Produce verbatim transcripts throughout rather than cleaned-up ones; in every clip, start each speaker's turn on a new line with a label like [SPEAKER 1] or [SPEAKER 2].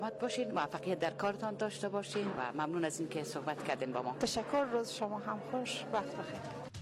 [SPEAKER 1] مت باشین، موفقیت در کارتان داشته باشین و ممنون از اینکه صحبت کردین با ما.
[SPEAKER 2] تشکر، روز شما هم خوش، وقت بخیر.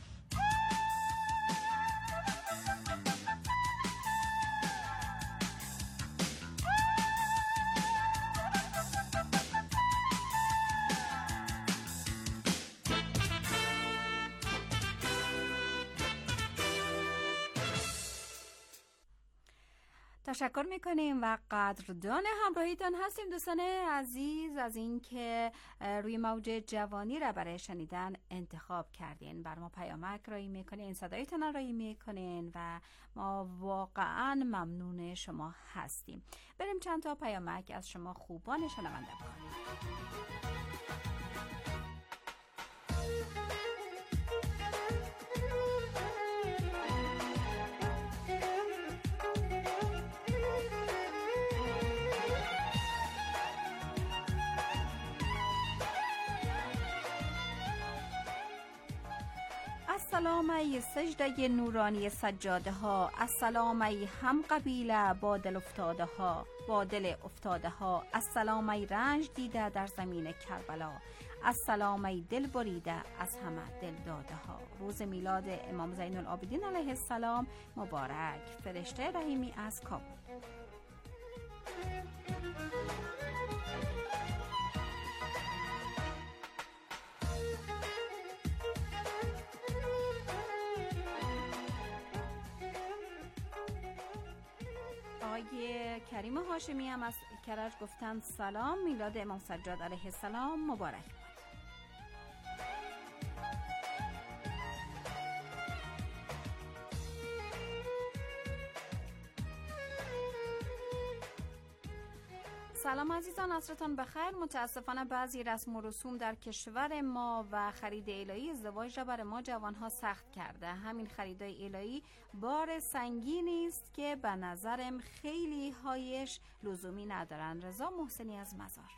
[SPEAKER 3] تشکر میکنیم و قدردان همراهیتان هستیم دوستان عزیز از اینکه روی موج جوانی را برای شنیدن انتخاب کردین. بر ما پیامک رایی میکنین، صدایتان رایی میکنین و ما واقعا ممنون شما هستیم. بریم چند تا پیامک از شما خوبان شنونده بخونیم. السلام ای سجده نورانی سجاده ها، السلام ای هم قبیله با دل افتاده ها با دل افتاده ها، السلام ای رنج دیده در زمین کربلا، السلام ای دل بریده از همه دل داده ها. روز میلاد امام زین العابدین علیه السلام مبارک. فرشته رحیمی از کابل. آقای کریم هاشمی هم از کرج گفتن سلام، میلاد امام سجاد علیه السلام مبارک باد. سلام عزیزان، عصرتان بخیر. متاسفانه بعضی رسم و رسوم در کشور ما و خرید الهی ازدواج را بر ما جوانها سخت کرده. همین خریدای الهی بار سنگینی است که به نظرم خیلی هایش لزومی ندارن. رضا محسنی از مزار.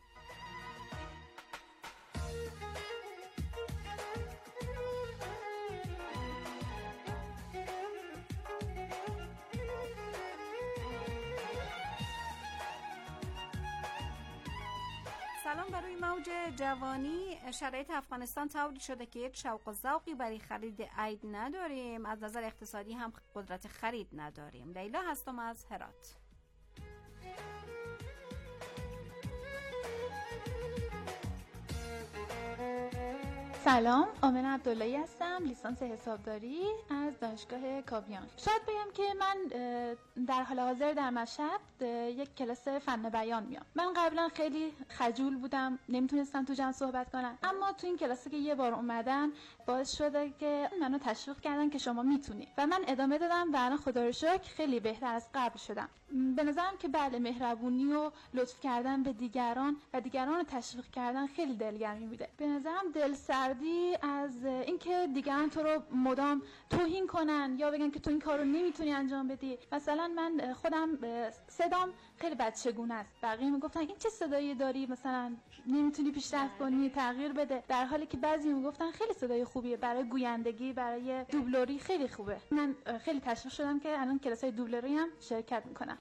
[SPEAKER 3] سلام. برای موج جوانی، شرایط افغانستان طوری شده که هیچ شوق و ذوقی برای خرید عید نداریم، از نظر اقتصادی هم قدرت خرید نداریم. لیلا هستم از هرات.
[SPEAKER 4] سلام، آمنه عبداللهی هستم، لیسانس حسابداری از دانشگاه کاویان. شاید بگم که من در حال حاضر در مشهد یک کلاس فن بیان میام. من قبلا خیلی خجول بودم، نمیتونستم تو جمع صحبت کنم، اما تو این کلاسی که یه بار اومدن باعث شده که منو تشویق کردن که شما میتونی و من ادامه دادم و الان خدا رو شکر خیلی بهتر از قبل شدم. به نظرم که بله، مهربونی و لطف کردن به دیگران و دیگران رو تشویق کردن خیلی دلگرمی میده. به نظرم دل سردی از اینکه دیگران تو رو مدام توهین کنن یا بگن که تو این کارو نمیتونی انجام بدی. مثلا من خودم صدام خیلی بچگونه است، بقیه میگفتن این چه صدایی داری، مثلا نمیتونی پیشرفت کنی، تغییر بده، در حالی که بعضی میگفتن خیلی صدای خوبیه، برای گویندگی، برای دوبلوری خیلی خوبه. من خیلی تشویق شدم که الان کلاسای دوبلوری هم شرکت میکنم.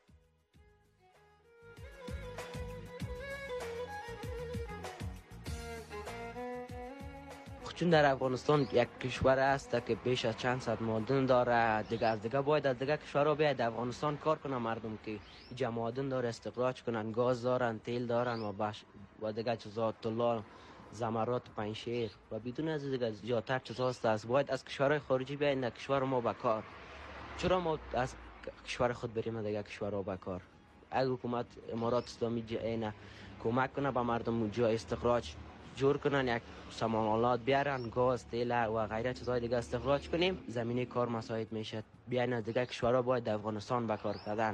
[SPEAKER 5] چون در افغانستان یک کشور است که بیش از چند صد معدن داره، دیگه از دیگه باید از دیگه کشورها بیاید افغانستان کار کنن، مردم که اینجا معدن داره استخراج کنن، گاز دارن، تیل دارن و باش و دیگه چیزا، طلا، زمرات، پنشیر و بدون از دیگه زیادتر چیزا است. از باید از کشورهای خارجی بیاین در کشور ما به کار. چرا ما از کشور خود بریم دیگه کشورها به کار؟ اگه حکومت امارات اسلامی اینه کمک کنه به مردم اونجا استخراج جور کنن، یک سامانالات بیارن، گاز، تیل و غیره چیزهای دیگه استخراج کنیم، زمینه کار مساعد میشه. بیاین از دیگه کشورها باید در افغانستان به کار کردن.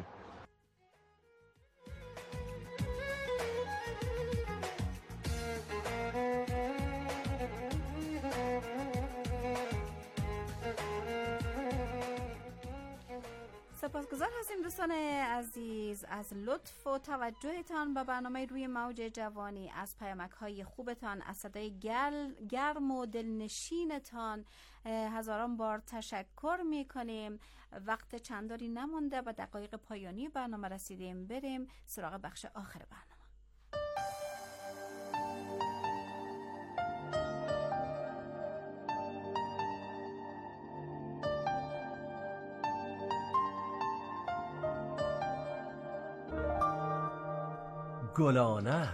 [SPEAKER 3] سپاسگزار هستیم دوستان عزیز از لطف و توجهتان به برنامه روی موج جوانی، از پیامک های خوبتان، از صدای گل گرم و دلنشینتان هزاران بار تشکر میکنیم. وقت چنداری نمونده، به دقایق پایانی برنامه رسیدیم. بریم سراغ بخش آخر برنامه.
[SPEAKER 6] گلانه.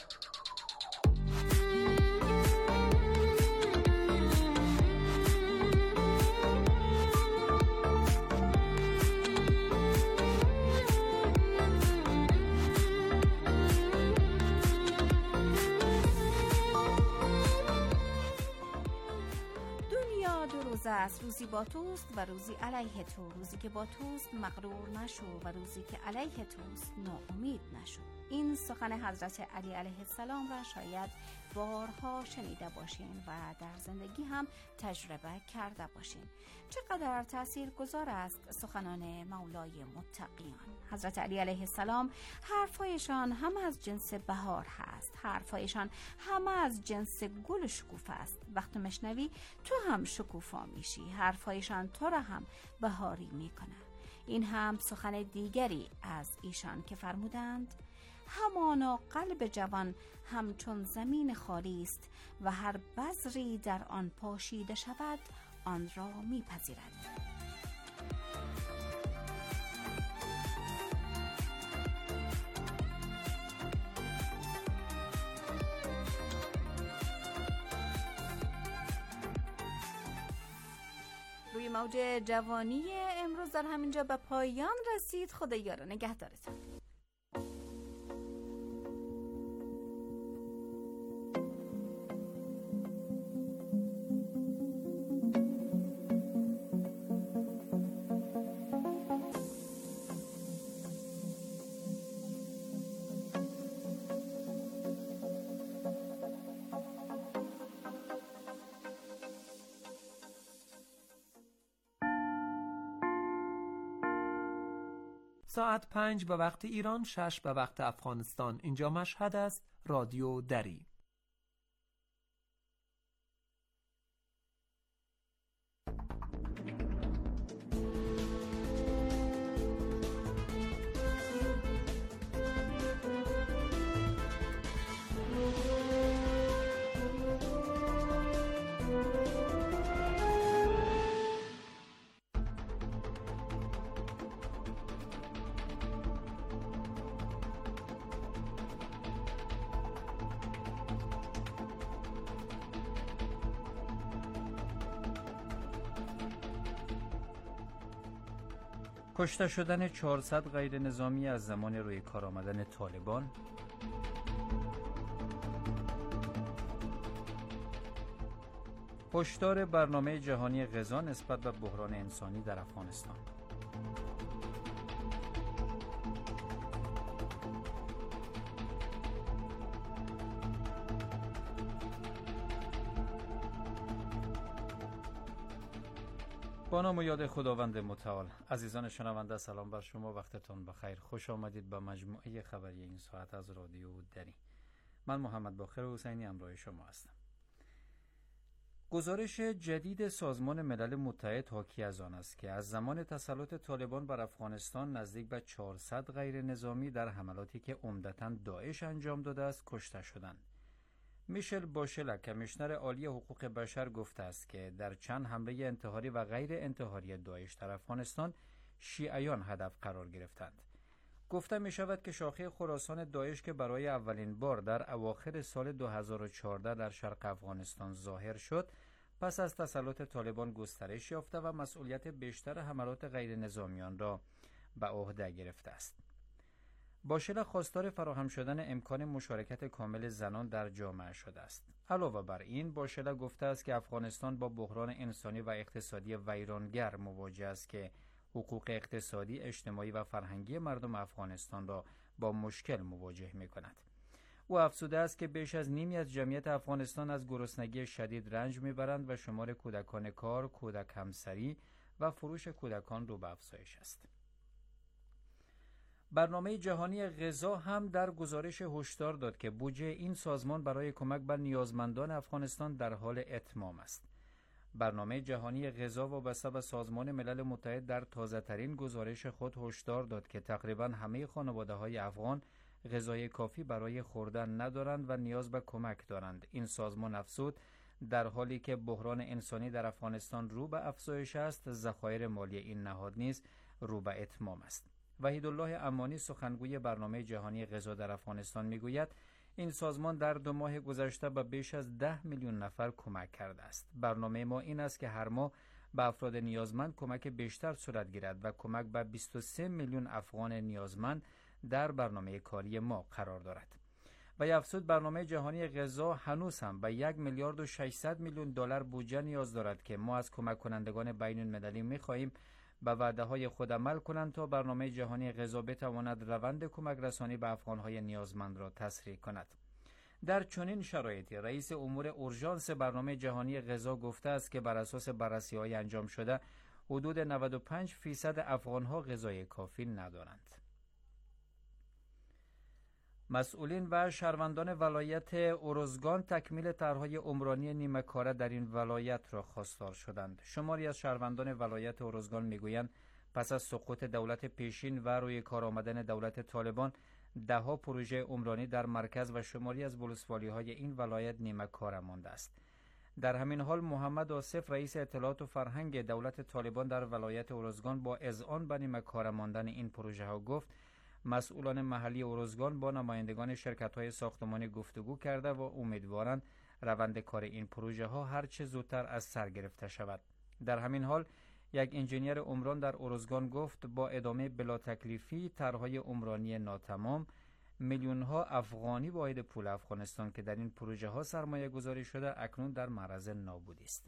[SPEAKER 3] است. روزی با توست و روزی علیه تو. روزی که با توست مغرور نشو و روزی که علیه توست ناامید نشو. این سخن حضرت علی علیه السلام را شاید بارها شنیده باشین و در زندگی هم تجربه کرده باشین. چقدر تأثیر گذار است سخنان مولای متقیان. حضرت علی علیه السلام حرفایشان هم از جنس بهار هست، حرفایشان هم از جنس گل شکوفه است. وقتی مشنوی تو هم شکوفا میشی، حرفایشان تو را هم بهاری میکنه. این هم سخن دیگری از ایشان که فرمودند همانا قلب جوان همچون زمین خالی است و هر بذری در آن پاشیده شود آن را میپذیرد. روی موج جوانی امروز در همینجا به پایان رسید. خدا یار و نگهدارتون.
[SPEAKER 7] ساعت پنج به وقت ایران، شش به وقت افغانستان. اینجا مشهد است. رادیو دری.
[SPEAKER 8] کشته شدن چهارصد غیر نظامی از زمان روی کار آمدن طالبان، هشدار برنامه جهانی غذا نسبت به بحران انسانی در افغانستان. با نام و یاد خداوند متعال. عزیزان شنونده، سلام بر شما، وقتتون بخیر. خوش آمدید به مجموعه خبری این ساعت از رادیو دری. من محمد باقر حسینی همراه شما هستم. گزارش جدید سازمان ملل متحد حاکی از آن است که از زمان تسلط طالبان بر افغانستان نزدیک به چهارصد غیر نظامی در حملاتی که عمدتاً داعش انجام داده است کشته شدند. میشل باشلا کمیشنر عالی حقوق بشر گفته است که در چند حمله انتحاری و غیر انتحاری داعش در افغانستان شیعیان هدف قرار گرفتند. گفته می شود که شاخه خراسان داعش که برای اولین بار در اواخر سال دو هزار و چهارده در شرق افغانستان ظاهر شد، پس از تسلط طالبان گسترش یافته و مسئولیت بیشتر حملات غیر نظامیان را به عهده گرفته است. باشلا خواستار فراهم شدن امکان مشارکت کامل زنان در جامعه شده است. علاوه بر این، باشلا گفته است که افغانستان با بحران انسانی و اقتصادی ویرانگر مواجه است که حقوق اقتصادی، اجتماعی و فرهنگی مردم افغانستان را با مشکل مواجه می کند. او افزوده است که بیش از نیمی از جمعیت افغانستان از گرسنگی شدید رنج میبرند و شمار کودکان کار، کودک همسری و فروش کودکان رو به افزایش است. برنامه جهانی غذا هم در گزارش هشدار داد که بودجه این سازمان برای کمک به نیازمندان افغانستان در حال اتمام است. برنامه جهانی غذا وابسته به سازمان ملل متحد در تازه‌ترین گزارش خود هشدار داد که تقریباً همه خانواده‌های افغان غذای کافی برای خوردن ندارند و نیاز به کمک دارند. این سازمان افزود در حالی که بحران انسانی در افغانستان رو به افزایش است، ذخایر مالی این نهاد نیز رو به اتمام است. وحیدالله امانی سخنگوی برنامه جهانی غذا در افغانستان میگوید این سازمان در دو ماه گذشته به بیش از ده میلیون نفر کمک کرده است. برنامه ما این است که هر ماه به افراد نیازمند کمک بیشتر صورت گیرد و کمک به بیست و سه میلیون افغان نیازمند در برنامه کاری ما قرار دارد. و افزود برنامه جهانی غذا هنوز هم به یک میلیارد و ششصد میلیون دلار بودجه نیاز دارد که ما از کمک کنندگان بین المللی می‌خواهیم به وعده های خود عمل کنند تا برنامه جهانی غذا بتواند روند کمک رسانی به افغان‌های نیازمند را تسریع کند. در چنین شرایطی رئیس امور اورژانس برنامه جهانی غذا گفته است که بر اساس بررسی‌های انجام شده حدود نود و پنج درصد افغان‌ها غذای کافی ندارند. مسئولین و شهروندان ولایت اروزگان تکمیل طرح‌های عمرانی نیمه کاره در این ولایت را خواستار شدند. شماری از شهروندان ولایت اروزگان میگویند پس از سقوط دولت پیشین و روی کار آمدن دولت طالبان دهها پروژه عمرانی در مرکز و شماری از ولسوالی‌های این ولایت نیمه کاره مانده است. در همین حال محمد آصف رئیس اطلاعات و فرهنگ دولت طالبان در ولایت اروزگان با اذعان به نیمه کاره ماندن این پروژه ها گفت مسئولان محلی اروزگان با نمایندگان شرکت‌های ساختمانی گفتگو کرده و امیدوارند روند کار این پروژه ها هر چه زودتر از سر گرفته شود. در همین حال یک انجینیر عمران در اروزگان گفت با ادامه بلا تکلیفی طرح‌های عمرانی ناتمام میلیون ها افغانی واحد پول افغانستان که در این پروژه ها سرمایه گذاری شده اکنون در معرض نابودی است.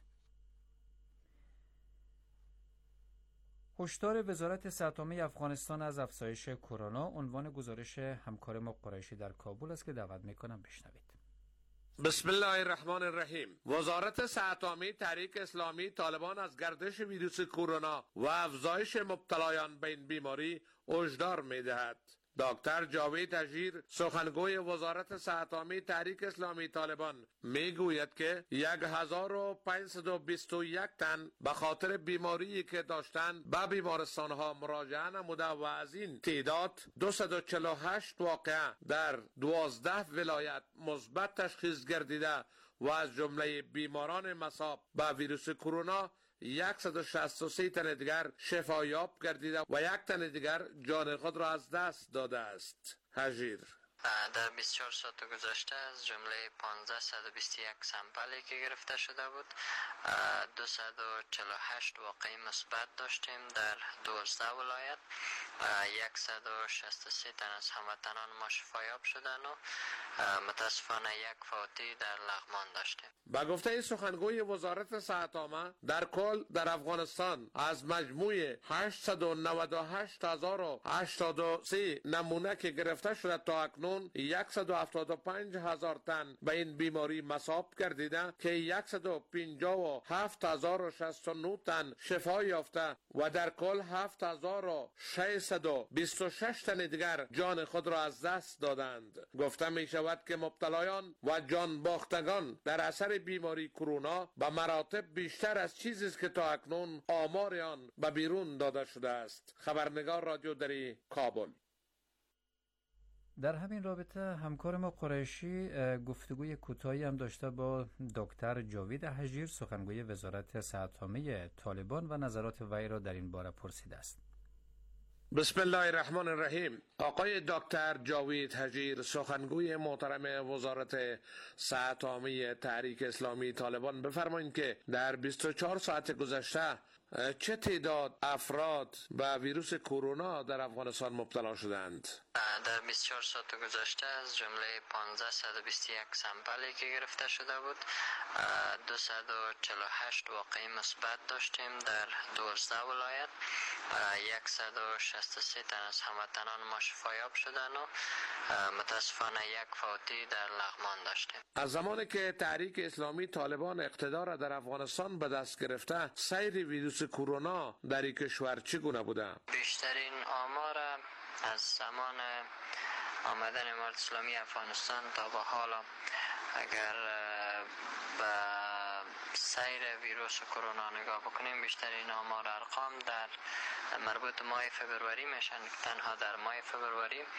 [SPEAKER 8] هشدار وزارت صحت عامه افغانستان از افزایش کرونا عنوان گزارش همکار ما قریشی در کابل است که دعوت میکنم بشنوید.
[SPEAKER 6] بسم الله الرحمن الرحیم. وزارت صحت عامه تحریک اسلامی طالبان از گردش ویروس کرونا و افزایش مبتلایان به این بیماری هشدار میدهد. دکتر جاوید حجیر سخنگوی وزارت صحت عامه تحریک اسلامی طالبان میگوید که یک هزار و پانصد و بیست و یک تن به خاطر بیماری که داشتند به بیمارستان ها مراجعه نموده و از این تعداد دویست و چهل و هشت واقعه در دوازده ولایت مثبت تشخیص گردیده و از جمله بیماران مصاب به ویروس کرونا صد و شصت و سه تن دیگر شفایاب گردیده و یک تن دیگر جان خود را از دست داده است. حجیر
[SPEAKER 9] در بیست و چهار ساعت گذشته از جمله پانزده و بیست و یک سامپلی که گرفته شده بود دویست و چهل و هشت واقعی مثبت داشتیم در دوازده ولایت. صد و شصت و سه تن از هموطنان ما شفایاب شدن و متاسفانه یک فوتی در لغمان داشتیم.
[SPEAKER 6] با گفته سخنگوی وزارت صحت عامه در کل در افغانستان از مجموع هشتصد و نود و هشت هزار و هشتاد و سه نمونه که گرفته شده تا اکنون صد و هفتاد و پنج هزار تن به این بیماری مصاب گردیده که صد و پنجاه و هفت هزار و شصت و نه تن شفا یافته و در کل هفت هزار و ششصد و بیست و شش تن دیگر جان خود را از دست دادند. گفته می شود که مبتلایان و جان باختگان در اثر بیماری کرونا به مراتب بیشتر از چیزی است که تا اکنون آمار آن به بیرون داده شده است. خبرنگار رادیو دری کابل.
[SPEAKER 8] در همین رابطه همکار ما قریشی گفتگوی کوتاهی هم داشته با دکتر جاوید حجیر سخنگوی وزارت صحت عامه طالبان و نظرات وی را در این باره پرسیده است.
[SPEAKER 6] بسم الله الرحمن الرحیم. آقای دکتر جاوید حجیر سخنگوی محترم وزارت صحت عامه تحریک اسلامی طالبان بفرمایید که در بیست و چهار ساعت گذشته چه تعداد افراد به ویروس کرونا در افغانستان مبتلا شدند؟
[SPEAKER 9] در بیست و چهار ساعت گذشته از جمله پانزده و بیست و یک سامپلی که گرفته شده بود دویست و چهل و هشت واقعی مثبت داشتیم در دوازده ولایت. صد و شصت و سه تن از هموطنان ما شفایاب شدن و متاسفانه یک فوتی در لغمان داشتیم.
[SPEAKER 6] از زمانی که تحریک اسلامی طالبان اقتدار در افغانستان به دست گرفته سیر ویروس کرونا در این کشور چگونه بوده؟
[SPEAKER 9] بیشترین آمار از زمان آمدن امارت اسلامی افغانستان تا به حال اگر به سیر ویروس کرونا نگاه بکنیم بیشترین آمار ارقام در مربوط ماه فبروری میشن. تنها در ماه فبروری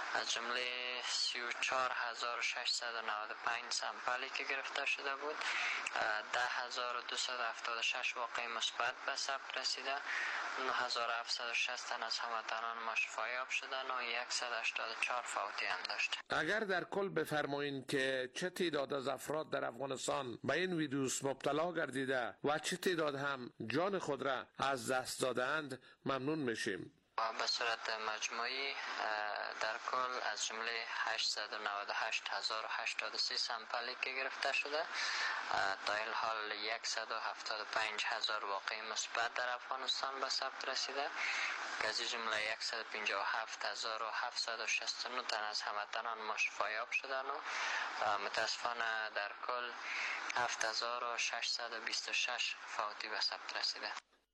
[SPEAKER 9] از جمله سی و چهار هزار و ششصد و نود و پنج سمپلی که گرفته شده بود، ده هزار و دویست و هفتاد و شش واقعه مثبت به ثبت رسیده، نه هزار و هفتصد و شصت تن از هموطنان ما شفایاب شدن و صد و هشتاد و چهار فوتی هم داشت.
[SPEAKER 6] اگر در کل بفرمایین که چه تعداد از افراد در افغانستان به این ویروس مبتلا گردیده و چه تعداد هم جان خود را از دست دادند ممنون میشیم.
[SPEAKER 9] به صورت مجموعی در کل از جمله هشتصد و نود و هشت هزار و هشتاد و سه سمپلی که گرفته شده، تا این حال صد و هفتاد و پنج هزار واقعه مثبت در افغانستان به ثبت رسیده که از جمله صد و پنجاه و هفت هزار و هفتصد و شصت و نه تن از هموطنان ما شفایاب شدن و متاسفانه در کل هفت هزار و ششصد و بیست و شش فوتی به ثبت رسیده.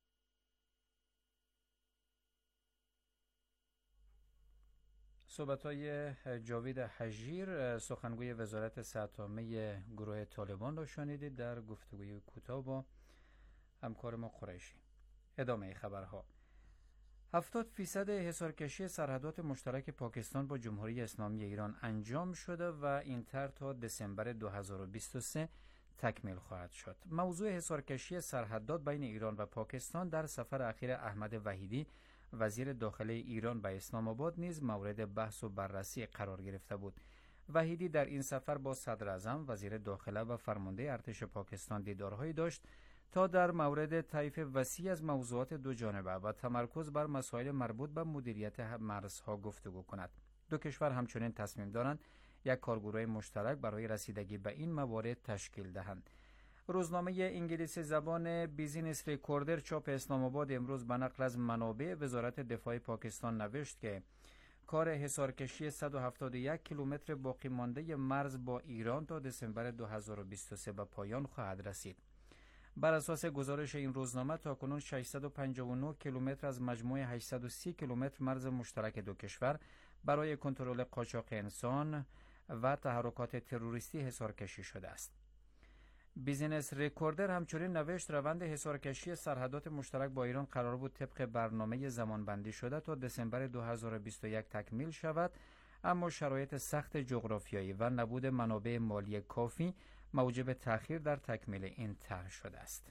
[SPEAKER 8] صحبت‌های جاوید حجیر، سخنگوی وزارت صحت عامه گروه طالبان را شنیدید در گفتگوی کوتاه با همکار ما قریشی. ادامه خبرها. هفتاد فیصد حصارکشی سرحدات مشترک پاکستان با جمهوری اسلامی ایران انجام شده و این طرح تا دسامبر دو هزار و بیست و سه تکمیل خواهد شد. موضوع حصارکشی سرحدات بین ایران و پاکستان در سفر اخیر احمد وحیدی وزیر داخله ایران به اسلام آباد نیز مورد بحث و بررسی قرار گرفته بود. وحیدی در این سفر با صدر اعظم، وزیر داخله و فرمانده ارتش پاکستان دیدارهایی داشت تا در مورد طیف وسیع از موضوعات دو جانبه و تمرکز بر مسائل مربوط به مدیریت مرزها گفتگو کند. دو کشور همچنین تصمیم دارند یک کارگروه مشترک برای رسیدگی به این موارد تشکیل دهند. روزنامه انگلیسی زبان بیزینس ریکوردر چاپ اسلام آباد امروز به نقل از منابع وزارت دفاع پاکستان نوشت که کار حصارکشی صد و هفتاد و یک کیلومتر باقی مانده مرز با ایران تا دسامبر دو هزار و بیست و سه به پایان خواهد رسید. بر اساس گزارش این روزنامه تاکنون ششصد و پنجاه و نه کیلومتر از مجموع هشتصد و سی کیلومتر مرز مشترک دو کشور برای کنترل قاچاق انسان و تحرکات تروریستی حصارکشی شده است. بیزینس ریکوردر همچنین نوشت روند حصارکشی سرحدات مشترک با ایران قرار بود طبق برنامه زمانبندی شده تا دسامبر دو هزار و بیست و یک تکمیل شود، اما شرایط سخت جغرافیایی و نبود منابع مالی کافی موجب تأخیر در تکمیل این طرح شده است.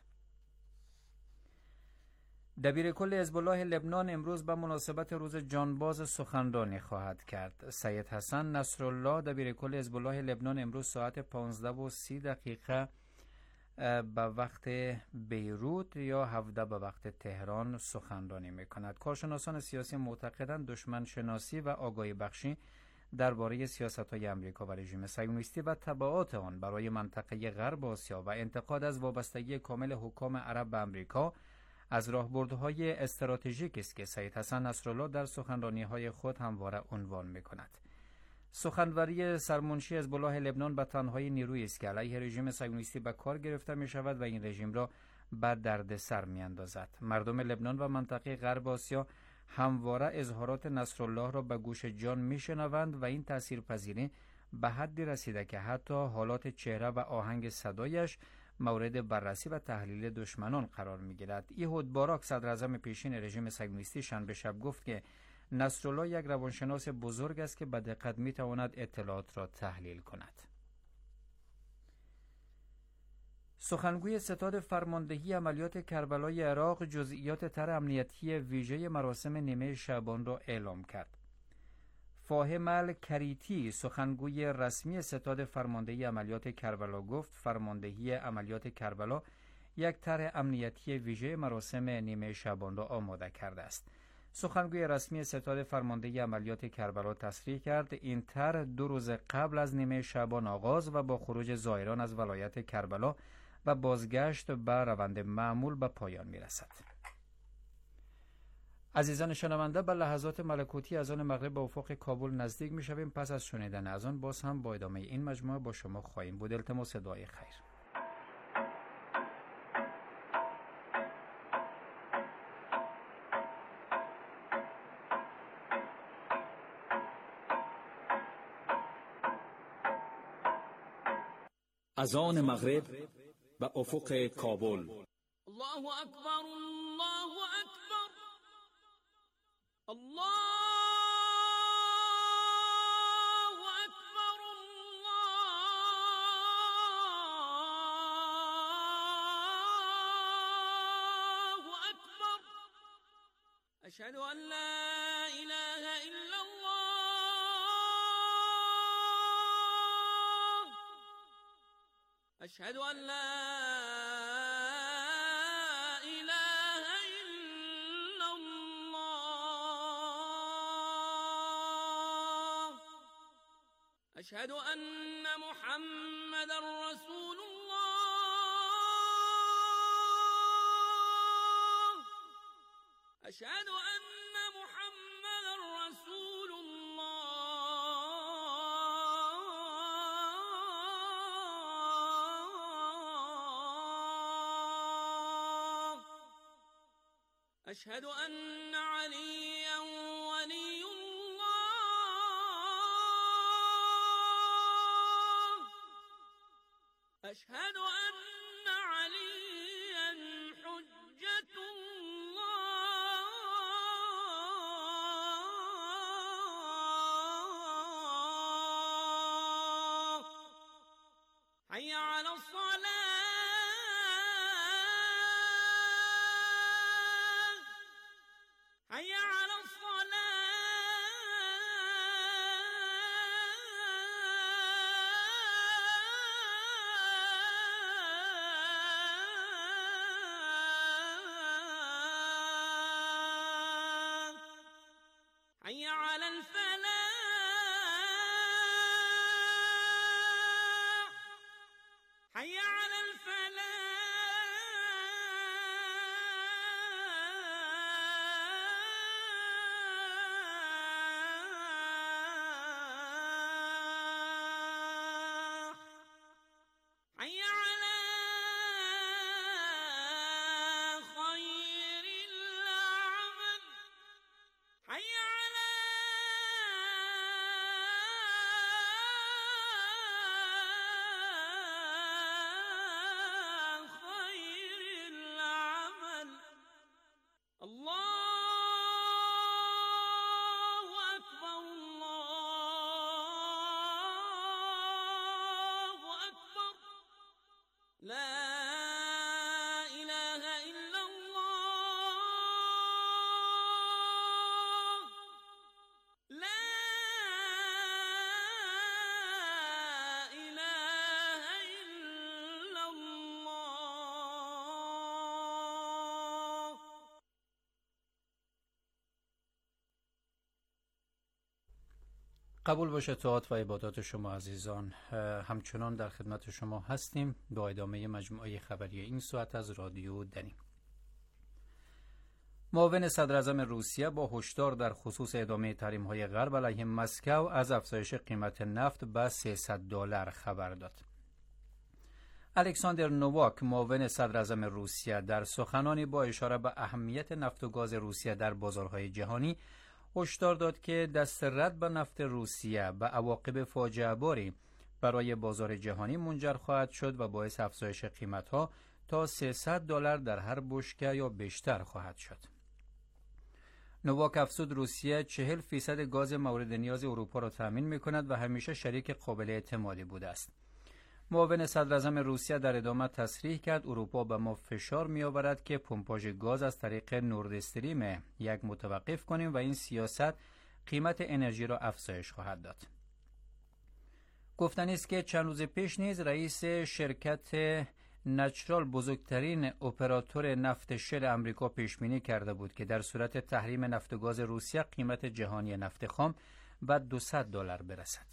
[SPEAKER 8] دبیرکل حزب الله لبنان امروز به مناسبت روز جانباز سخنرانی خواهد کرد. سید حسن نصرالله دبیرکل حزب الله لبنان امروز ساعت پانزده و سی دقیقه به وقت بیروت یا هفده به وقت تهران سخنرانی میکند. کارشناسان سیاسی معتقدند دشمن شناسی و آگاهی بخشی درباره سیاست‌های آمریکا و رژیم صهیونیستی و تبعات آن برای منطقه غرب آسیا و انتقاد از وابستگی کامل حکام عرب به آمریکا از راهبردهای استراتژیک است که سید حسن نصرالله در سخنرانی‌های خود همواره عنوان می‌کند. سخنوری سرمنشی حزب الله لبنان به تنهایی نیرویی است که علیه رژیم صهیونیستی به کار گرفته می‌شود و این رژیم را بر دردسر می‌اندازد. مردم لبنان و منطقه غرب آسیا همواره اظهارات نصرالله را به گوش جان میشنوند و این تاثیرپذیری به حدی رسیده که حتی حالات چهره و آهنگ صدایش مورد بررسی و تحلیل دشمنان قرار میگیرد. ایهود باراک صدر اعظم پیشین رژیم صهیونیستی شنبه شب گفت که نصرالله یک روانشناس بزرگ است که به دقت میتواند اطلاعات را تحلیل کند. سخنگوی ستاد فرماندهی عملیات کربلای عراق جزئیات طرح امنیتی ویژه مراسم نیمه شعبان را اعلام کرد. فاهم الکریتی سخنگوی رسمی ستاد فرماندهی عملیات کربلا گفت فرماندهی عملیات کربلا یک طرح امنیتی ویژه مراسم نیمه شعبان را آماده کرده است. سخنگوی رسمی ستاد فرماندهی عملیات کربلا تصریح کرد این طرح دو روز قبل از نیمه شعبان آغاز و با خروج زائران از ولایت کربلا و بازگشت به روند معمول به پایان میرسد. عزیزان شنونده، به لحظات ملکوتی از آن مغرب به افق کابل نزدیک می شویم. پس از شنیدن از آن باز هم با ادامه این مجموعه با شما خواهیم بود. التماس دعای خیر.
[SPEAKER 10] از آن مغرب به افق کابل.
[SPEAKER 11] الله اکبر، الله اکبر، الله أشهد أن لا إله إلا الله أشهد أن لا إله إلا الله أشهد أن محمدا رسول الله أشهد أن محمدا رسول الله أشهد أن عليا ولي الله أشهد أن عليا حجة الله حي على الصلاة حي على الصلاة حي على الفلاح حي على الفلاح حي على خير العمل حي على خير العمل الله أكبر الله أكبر لا إله إلا الله لا إله إلا الله.
[SPEAKER 8] قبول باشه طاعت و عبادات شما عزیزان. همچنان در خدمت شما هستیم با ادامه مجموعه خبری این ساعت از رادیو دنی. معاون صدراعظم روسیه با هشدار در خصوص ادامه تحریم‌های غرب علیه مسکو از افزایش قیمت نفت به سیصد دلار خبر داد. الکساندر نوواک معاون صدراعظم روسیه در سخنانی با اشاره به اهمیت نفت و گاز روسیه در بازارهای جهانی هشدار داد که دست رد به نفت روسیه به عواقب فاجعه باری برای بازار جهانی منجر خواهد شد و باعث افزایش قیمت‌ها تا سیصد دلار در هر بشکه یا بیشتر خواهد شد. نوواک افزود روسیه چهل فیصد گاز مورد نیاز اروپا را تامین می‌کند و همیشه شریک قابل اعتمادی بوده است. معاون صدراعظم روسیه در ادامه تصریح کرد اروپا به ما فشار می‌آورد که پمپاژ گاز از طریق نورد استریم یک متوقف کنیم و این سیاست قیمت انرژی را افزایش خواهد داد. گفتنی است که چند روز پیش نیز رئیس شرکت نچرال بزرگترین اپراتور نفت شل امریکا پیشبینی کرده بود که در صورت تحریم نفت و گاز روسیه قیمت جهانی نفت خام به دویست دلار برسد.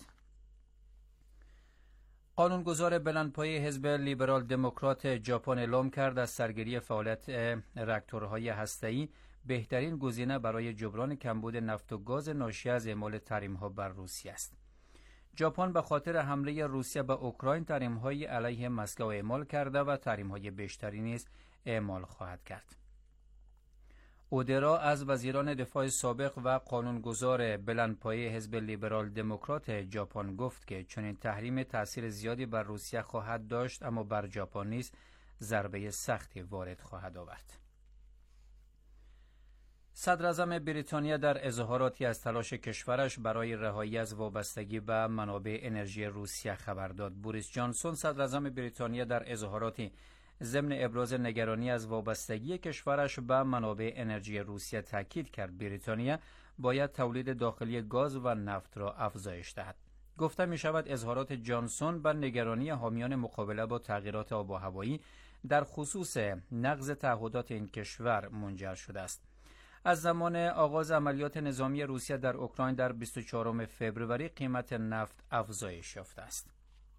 [SPEAKER 8] قانونگذار بلندپایه حزب لیبرال دموکرات ژاپن اعلام کرد از سرگیری فعالیت راکتورهای هسته‌ای بهترین گزینه برای جبران کمبود نفت و گاز ناشی از اعمال تحریم‌ها بر روسیه است. ژاپن به خاطر حمله روسیه به اوکراین تحریم‌های علیه مسکو اعمال کرده و تحریم‌های بیشتری نیز اعمال خواهد کرد. اودرا از وزیران دفاع سابق و قانونگذار بلندپایه حزب لیبرال دموکرات ژاپن گفت که چنین تحریم تأثیر زیادی بر روسیه خواهد داشت اما بر ژاپن نیز ضربه سختی وارد خواهد آورد. صدراعظم بریتانیا در اظهاراتی از تلاش کشورش برای رهایی از وابستگی به منابع انرژی روسیه خبر داد. بوریس جانسون صدراعظم بریتانیا در اظهاراتی ضمن ابراز نگرانی از وابستگی کشورش به منابع انرژی روسیه تاکید کرد بریتانیا باید تولید داخلی گاز و نفت را افزایش دهد. گفته می شود اظهارات جانسون بر نگرانی حامیان مقابله با تغییرات آب و هوایی در خصوص نقض تعهدات این کشور منجر شده است. از زمان آغاز عملیات نظامی روسیه در اوکراین در بیست و چهارم فوریه قیمت نفت افزایش یافته است.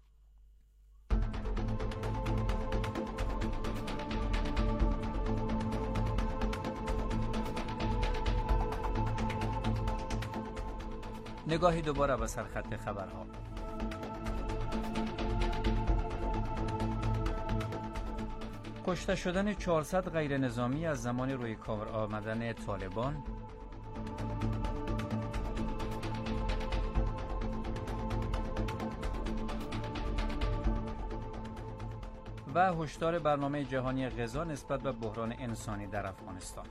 [SPEAKER 8] نگاهی دوباره به سرخط خبرها. کشته شدن چهارصد غیر نظامی از زمان روی کار آمدن طالبان. و هشدار برنامه جهانی غذا نسبت به بحران انسانی در افغانستان.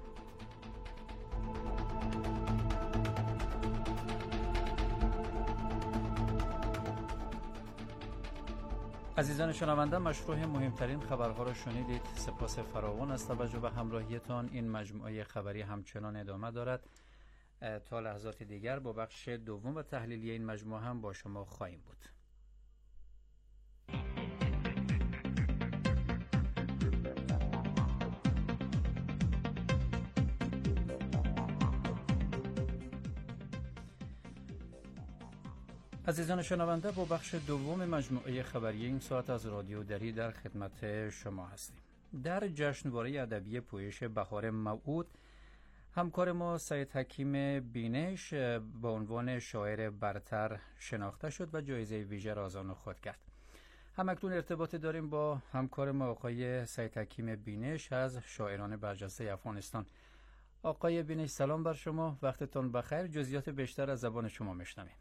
[SPEAKER 8] عزیزان شنونده، مشروع مهمترین خبرها را شنیدید. سپاس فراوان از توجه به همراهیتان. این مجموعه خبری همچنان ادامه دارد. تا لحظات دیگر با بخش دوم و تحلیلی این مجموعه هم با شما خواهیم بود. عزیزان شنونده، با بخش دوم مجموعه خبری این ساعت از رادیو دری در خدمت شما هستیم. در جشنواره ادبی پویش بهار موعود همکار ما سید حکیم بینش با عنوان شاعر برتر شناخته شد و جایزه ویژه را از آن خود کرد. همکنون ارتباط داریم با همکار ما آقای سید حکیم بینش از شاعران برجسته افغانستان. آقای بینش سلام بر شما، وقتتون بخیر. جزئیات بیشتر از زبان شما میشنویم.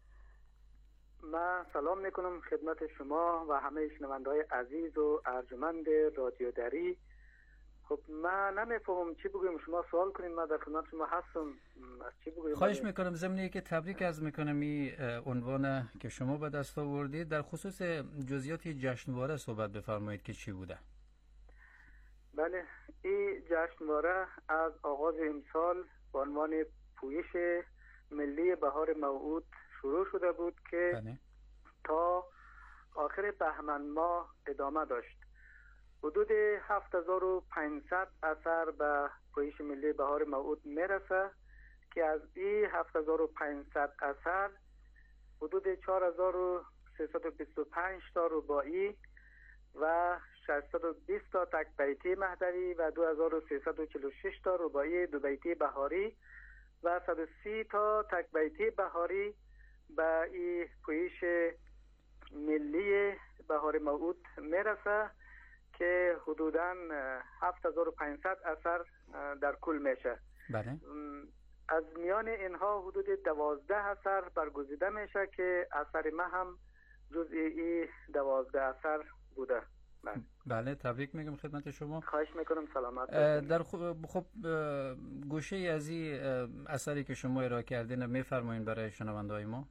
[SPEAKER 12] من سلام میکنم خدمت شما و همه شنونده‌های عزیز و ارجمند رادیو دری. خب من نمیفهمم چی بگویم، شما سوال کنین، من در خدمت شما هستم. از چی بگویم؟
[SPEAKER 8] خواهش میکنم ضمن که تبریک عرض میکنم این عنوان که شما به دست آوردید. در خصوص جزئیات جشنواره صحبت بفرمایید که چی بوده.
[SPEAKER 12] بله، این جشنواره از آغاز امسال با عنوان پویش ملی بهار موعود شروع شده بود که
[SPEAKER 8] بله.
[SPEAKER 12] تا آخر بهمن ماه ادامه داشت. حدود هفت هزار و پانصد اثر به پویش ملی بهار موعود میرسه که از این هفت هزار و پانصد اثر حدود چهار هزار و سیصد و بیست و پنج تا رباعی و ششصد و بیست تا تک بیتی مهدوی و دو هزار و سیصد و چهل و شش تا رباعی دو بیتی بهاری و صد و سی تا تک بیتی بهاری به این پویش ملی بهار موعود میرسه که حدوداً هفت هزار و پانصد اثر در کل میشه.
[SPEAKER 8] بله.
[SPEAKER 12] از میان اینها حدود دوازده اثر برگزیده میشه که اثر ما هم جزء این دوازده اثر بوده. بله.
[SPEAKER 8] بله تبریک میگم خدمت شما.
[SPEAKER 12] خواهش میکنم، سلامت
[SPEAKER 8] باشید. در خب, خب گوشه از این اثری که شما ارائه کردین میفرمایین برای شنونده‌های ما؟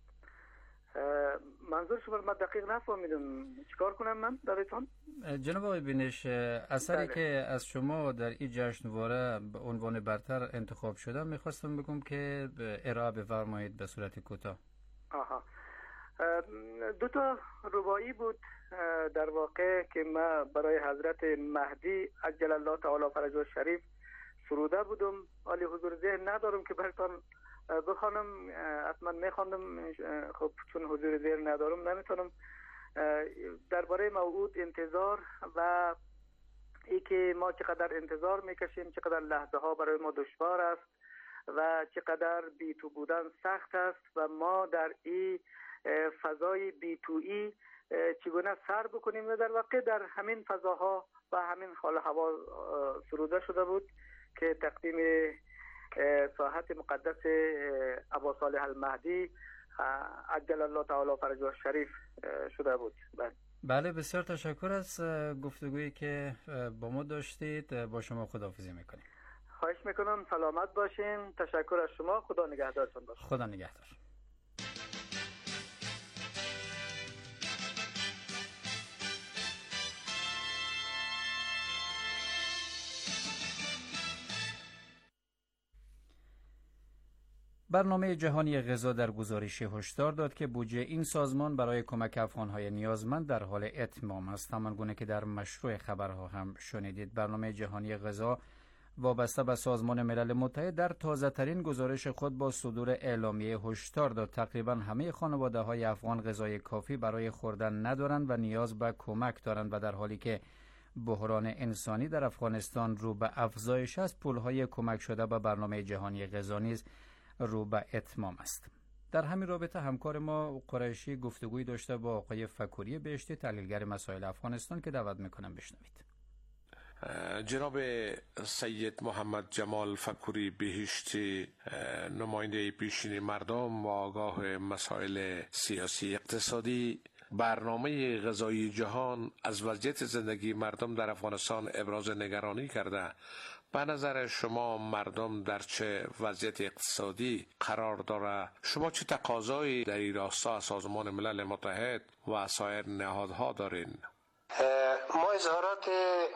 [SPEAKER 12] منظور شما من دقیق نفهمیدم، چیکار کنم من برایتون؟
[SPEAKER 8] جناب آقای بینش، اثری
[SPEAKER 12] بله.
[SPEAKER 8] که از شما در این جشنواره به عنوان برتر انتخاب شده میخواستم بگم که ارائه بفرمایید به صورت کوتاه.
[SPEAKER 12] آها، دو تا رباعی بود در واقع که ما برای حضرت مهدی عجل الله تعالی فرجه شریف سروده بودم. حالی حضور ذهن ندارم که براتون بخوانم، حتما میخواندم، خب چون حضور ذهن ندارم نمیتونم. درباره موعود انتظار و ای که ما چقدر انتظار میکشیم، چقدر لحظه ها برای ما دشوار است و چقدر بیتو بودن سخت است و ما در این فضای بیتویی چگونه سر بکنیم و در واقع در همین فضاها و همین حال هوا سروده شده بود که تقدیم ساحت مقدس ابا صالح المهدی عجل الله تعالی فرجه شریف شده بود. بله.
[SPEAKER 8] بله بسیار تشکر از گفتگویی که با ما داشتید. با شما خداحافظی میکنیم.
[SPEAKER 12] خواهش میکنم، سلامت باشین. تشکر از شما. خدا نگهدارتون باشه.
[SPEAKER 8] خدا نگهدار. برنامه جهانی غذا در گزارش هشدار داد که بودجه این سازمان برای کمک افغان‌های نیازمند در حال اتمام است. همانگونه که در مشروع خبرها هم شنیدید، برنامه جهانی غذا وابسته به سازمان ملل متحد در تازه‌ترین گزارش خود با صدور اعلامیه هشدار داد تقریبا همه خانواده‌های افغان غذای کافی برای خوردن ندارند و نیاز به کمک دارند و در حالی که بحران انسانی در افغانستان رو به افزایش است، پول‌های کمک شده به برنامه جهانی غذا نیز رو به اتمام است. در همین رابطه همکار ما قریشی گفتگوی داشته با آقای فکوری بهشتی، تحلیلگر مسائل افغانستان، که دعوت میکنم بشنوید.
[SPEAKER 6] جناب سید محمد جمال فکوری بهشتی، نماینده پیشین مردم و آگاه مسائل سیاسی اقتصادی، برنامه غذایی جهان از وضعیت زندگی مردم در افغانستان ابراز نگرانی کرده. به نظر شما مردم در چه وضعیت اقتصادی قرار داره؟ شما چه تقاضایی در این راستا از سازمان ملل متحد و سایر نهادها دارین؟
[SPEAKER 13] ما اظهارات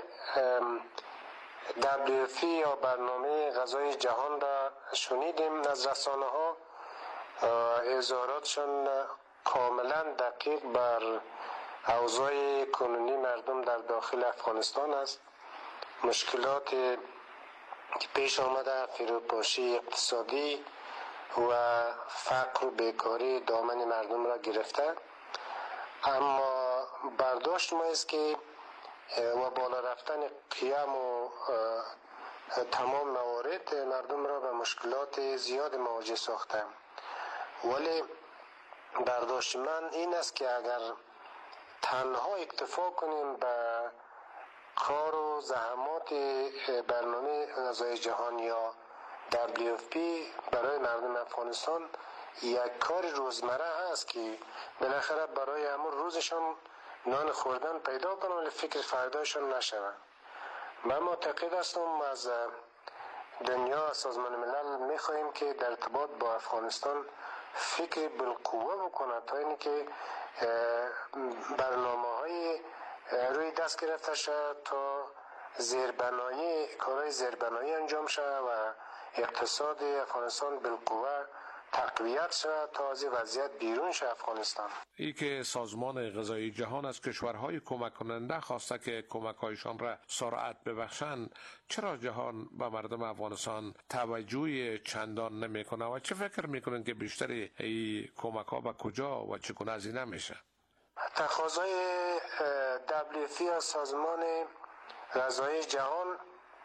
[SPEAKER 13] دبلیو اف یا برنامه غذای جهان را شنیدیم از رسانه ها. اظهاراتشون کاملا دقیق بر اوضاع کنونی مردم در داخل افغانستان است. مشکلات که پیش آمده، فروپاشی اقتصادی و فقر و بیکاری دامن مردم را گرفته، اما برداشت ما است که و بالا رفتن قیام و تمام موارد مردم را به مشکلات زیاد مواجه ساخته. ولی برداشت من این است که اگر تنها اکتفا کنیم به کار و زحمات برنامه غذای جهان یا دبلیو اف پی برای مردم افغانستان، یک کار روزمره هست که بالاخره برای همون روزشان نان خوردن پیدا کنن ولی فکر فردایشان نشود. من معتقد هستم از دنیا، سازمان ملل میخواهیم که در ارتباط با افغانستان فکر بالقوه بکنه تا اینی که برنامه های روی دست گرفته شد تا زیربنایی کارهای زیربنایی انجام شد و اقتصاد افغانستان بالقوه تقویت شد تا از وضعیت بیرون شد افغانستان.
[SPEAKER 6] ای که سازمان غذایی جهان از کشورهای کمک کننده خواسته که کمک‌هایشان را سرعت ببخشند، چرا جهان به مردم افغانستان توجه چندان نمیکنه و چه فکر میکنن که بیشتری این کمک‌ها به کجا و چگونه هزینه میشه؟
[SPEAKER 13] تقاضای دبلیو اف یا سازمان غذایی جهان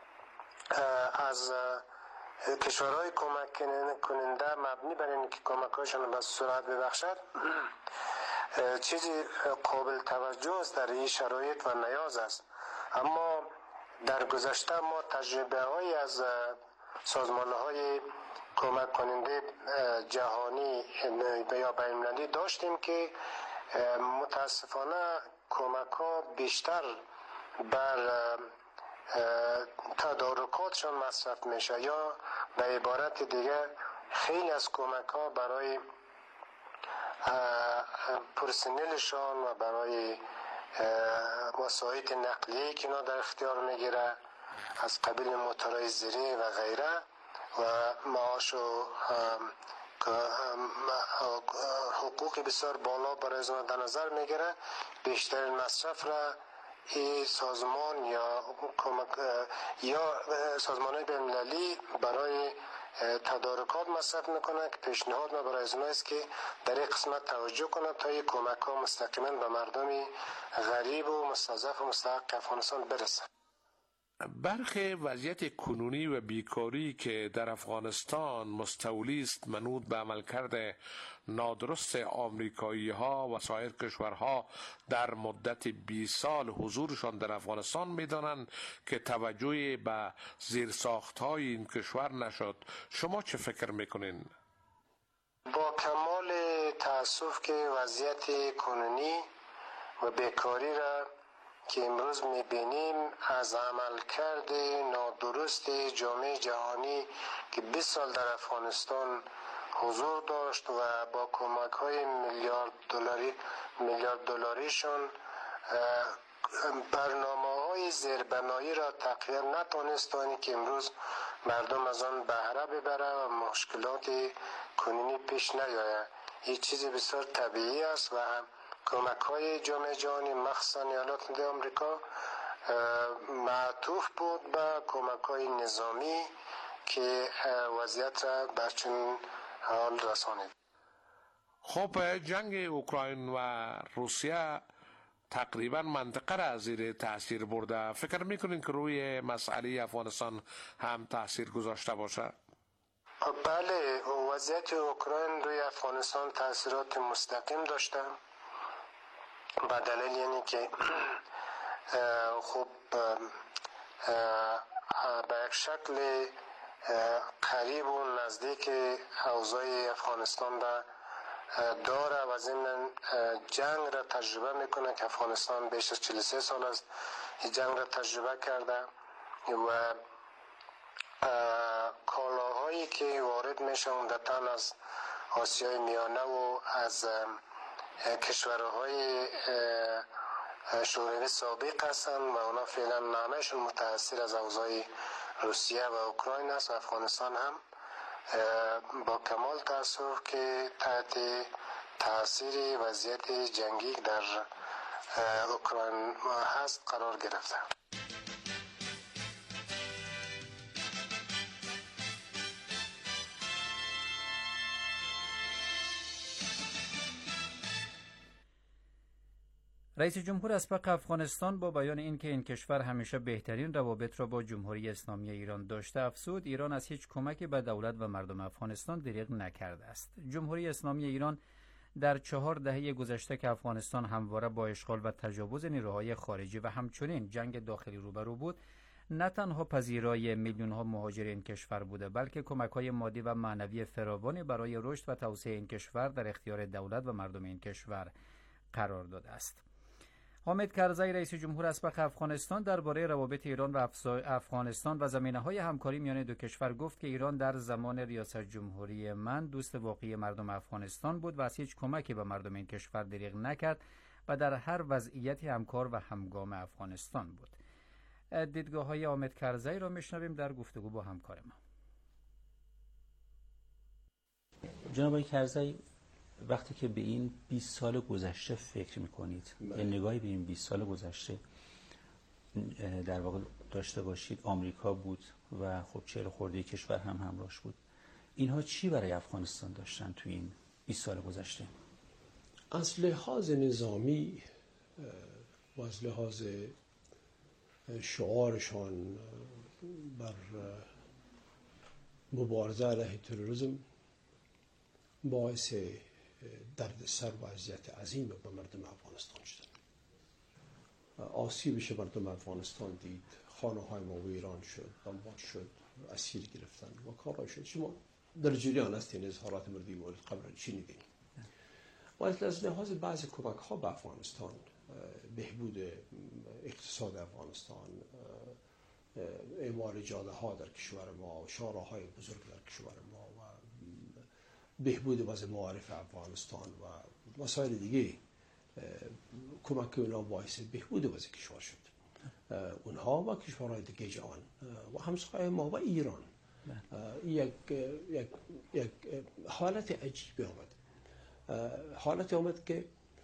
[SPEAKER 13] از کشورهای کمک کننده مبنی بر اینکه کمک‌هایشان به سرعت ببخشد چیزی قابل توجه است در این شرایط و نیاز است. اما در گذشته ما تجربه های از سازمان های کمک کننده جهانی یا بین‌المللی داشتیم که متاسفانه کمک ها بیشتر بر تدارکاتشان مصرف میشه، یا به عبارت دیگه خیلی از کمک ها برای پرسنلشان و برای وسایط نقلیه که اینا در اختیار میگیره از قبیل موتورهای زیری و غیره و معاش و حقوق بسیار بالا برای از در نظر میگیره، بیشترین مصرف را این سازمان یا یا سازمان های بین‌المللی برای تدارکات مصرف میکنه که پیشنهاد ما برای از است که در این قسمت توجه کنه تا این کمک ها مستقیما به مردم غریب و مستضعف و مستحق افغانستان برسه.
[SPEAKER 6] برخی وضعیت کنونی و بیکاری که در افغانستان مستولی است منوط به عملکرد نادرست آمریکایی ها و سایر کشورها در مدت بیست سال حضورشان در افغانستان میدانند که توجهی به زیرساخت های این کشور نشد. شما چه فکر میکنین؟
[SPEAKER 13] با کمال تأسف که وضعیت کنونی و بیکاری را که امروز میبینیم از عملکرد نادرست جامعه جهانی که بیست سال در افغانستان حضور داشت و با کمک های میلیارد دلاری میلیارد دلاریشون برنامه های زیربنایی را تقویت نتونست تا اینکه امروز مردم از آن بهره ببره و مشکلات کنونی پیش نیاید. این چیز بسیار طبیعی است و کمک های جامعه جهانی مخصوصا ایالات متحده آمریکا معطوف بود به کمک های نظامی که وضعیت را به چنین حال رسانید.
[SPEAKER 6] خب جنگ اوکراین و روسیه تقریبا منطقه را زیر تاثیر برده. فکر میکنین که روی مسئله افغانستان هم تاثیر گذاشته باشه؟
[SPEAKER 13] بله، وضعیت اوکراین روی افغانستان تاثیرات مستقیم داشته، به دلیل یعنی که خب به یک شکل قریب و نزدیک اوضاع افغانستان را داره و ضمن جنگ را تجربه میکنه که افغانستان بیش از چهل و سه سال است این جنگ را تجربه کرده و کالاهایی که وارد میشه عمدتاً از آسیای میانه و از کشورهای شوروی سابق هستند و اونا فعلا نامشون متاثر از اوضاع روسیه و اوکراین است و افغانستان هم با کمال تأسف که تحت تاثیر وضعیت جنگی در اوکراین هست قرار گرفته.
[SPEAKER 8] رئیس جمهور اسبق افغانستان با بیان اینکه این کشور همیشه بهترین روابط را با جمهوری اسلامی ایران داشته افزود ایران از هیچ کمکی به دولت و مردم افغانستان دریغ نکرده است. جمهوری اسلامی ایران در چهار دهه گذشته که افغانستان همواره با اشغال و تجاوز نیروهای خارجی و همچنین جنگ داخلی روبرو بود، نه تنها پذیرای میلیون ها مهاجر این کشور بوده، بلکه کمک های مادی و معنوی فراوانی برای رشد و توسعه این کشور در اختیار دولت و مردم این کشور قرار داده است. حامد کرزی رئیس جمهور اسبق افغانستان درباره روابط ایران و افغانستان و زمینه‌های همکاری میان دو کشور گفت که ایران در زمان ریاست جمهوری من دوست واقعی مردم افغانستان بود و از هیچ کمکی به مردم این کشور دریغ نکرد و در هر وضعیتی همکار و همگام افغانستان بود. دیدگاه‌های حامد کرزی را میشنویم در گفتگو با همکار ما.
[SPEAKER 14] جناب آقای کرزی، وقتی که به این بیست سال گذشته فکر میکنید، یه نگاهی به این بیست سال گذشته در واقع داشته باشید، آمریکا بود و خب چهل خورده کشور هم همراهش بود، اینها چی برای افغانستان داشتن تو این بیست سال گذشته؟
[SPEAKER 15] از لحاظ نظامی و از لحاظ شعارشان بر مبارزه علیه تروریسم باعث دردسر و اذیت عظیم به مردم افغانستان شدن. آسیبش مردم افغانستان دید، خانه های ما ویران شد، بمبار شد، اسیر گرفتن و کارهای شد. شما در جریان هستین اظهارات مردی مورد قبل چی نگین. و از لحاظ بعض کمک ها به افغانستان، بهبود اقتصاد افغانستان، اعمار جاده ها در کشور ما، شاهراهای بزرگ در کشور ما و بهبود وضع معارف افغانستان و مسائل دیگه، کمک اونها باعث بهبود وضع کشور شد. اونها و کشورهای دیگه جهان و همسایه ما و ایران یک یک یک حالت عجیبی آمد. حالت آمد که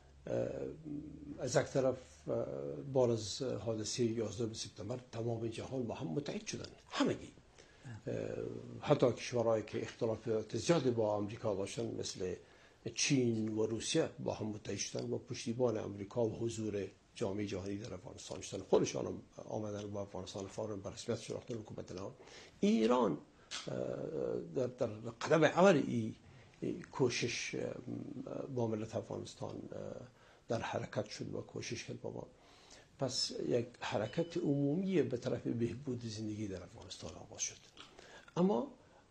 [SPEAKER 15] از یک طرف بعد از حادثه یازده سپتامبر تمام جهان با هم متحد شدن، همگی، حتی کشورهایی که اختلافات زیادی با آمریکا داشتن مثل چین و روسیه با هم متحد شدن و پشتیبان آمریکا و حضور جامعه جهانی در افغانستان شدن. خودشان هم آمدن با افغانستان فوراً به رسمیت شناختن حکومت نام. ایران در, در قدم اول ای کوشش با ملت افغانستان در حرکت شد و کوشش کرد با ما. پس یک حرکت عمومی به طرف بهبود زندگی در افغانستان آغاز شد. اما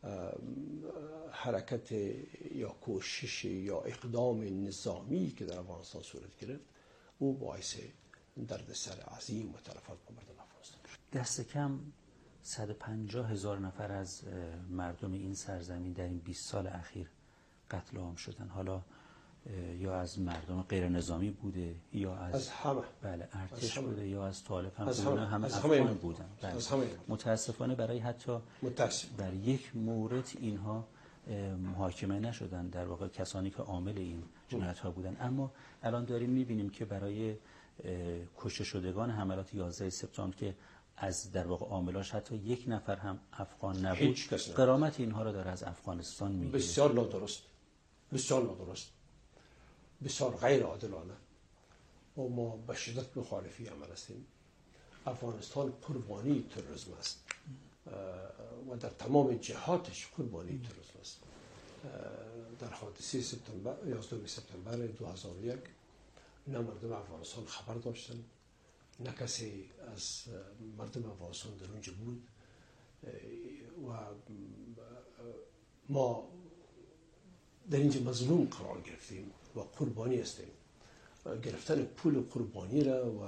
[SPEAKER 15] حرکت یا کوشش یا اقدام نظامی که در افغانستان صورت گرفت، او باعث دردسر عظیم و تلفات با مردم افغانستان شد.
[SPEAKER 14] دست کم صد و پنجاه هزار نفر از مردم این سرزمین در این بیست سال اخیر قتل عام شدن. حالا یا از مردم غیر نظامی بوده یا از,
[SPEAKER 15] از همه
[SPEAKER 14] بله ارتش بوده یا از طالب هم
[SPEAKER 15] از
[SPEAKER 14] بودن
[SPEAKER 15] همه.
[SPEAKER 14] هم
[SPEAKER 15] از
[SPEAKER 14] افغان
[SPEAKER 15] همه
[SPEAKER 14] بودن بله.
[SPEAKER 15] از همه.
[SPEAKER 14] متاسفانه برای حتی
[SPEAKER 15] متاسف.
[SPEAKER 14] در یک مورد اینها محاکمه نشدن، در واقع کسانی که عامل این جنایت ها بودن. اما الان داریم میبینیم که برای کشته شدگان حملات یازده سپتامبر که از در واقع عاملاش حتی یک نفر هم افغان نبود، غرامت اینها را داره از افغانستان میگیره.
[SPEAKER 15] بسیار نادرست، بسیار نادرست، بسیار غیر عادلانه و ما به شدت مخالفی عمل هستیم. افغانستان قربانی تروریسم است و در تمام جهاتش قربانی تروریسم است. در حادثه سپتامبر یازده سپتامبر دو هزار و یک نه مردم افغانستان خبر داشتن، نه کسی از مردم افغانستان در اونجا بود و ما در اینجا مظلوم قرار گرفتیم و قربانی هستیم. گرفتن پول قربانی را و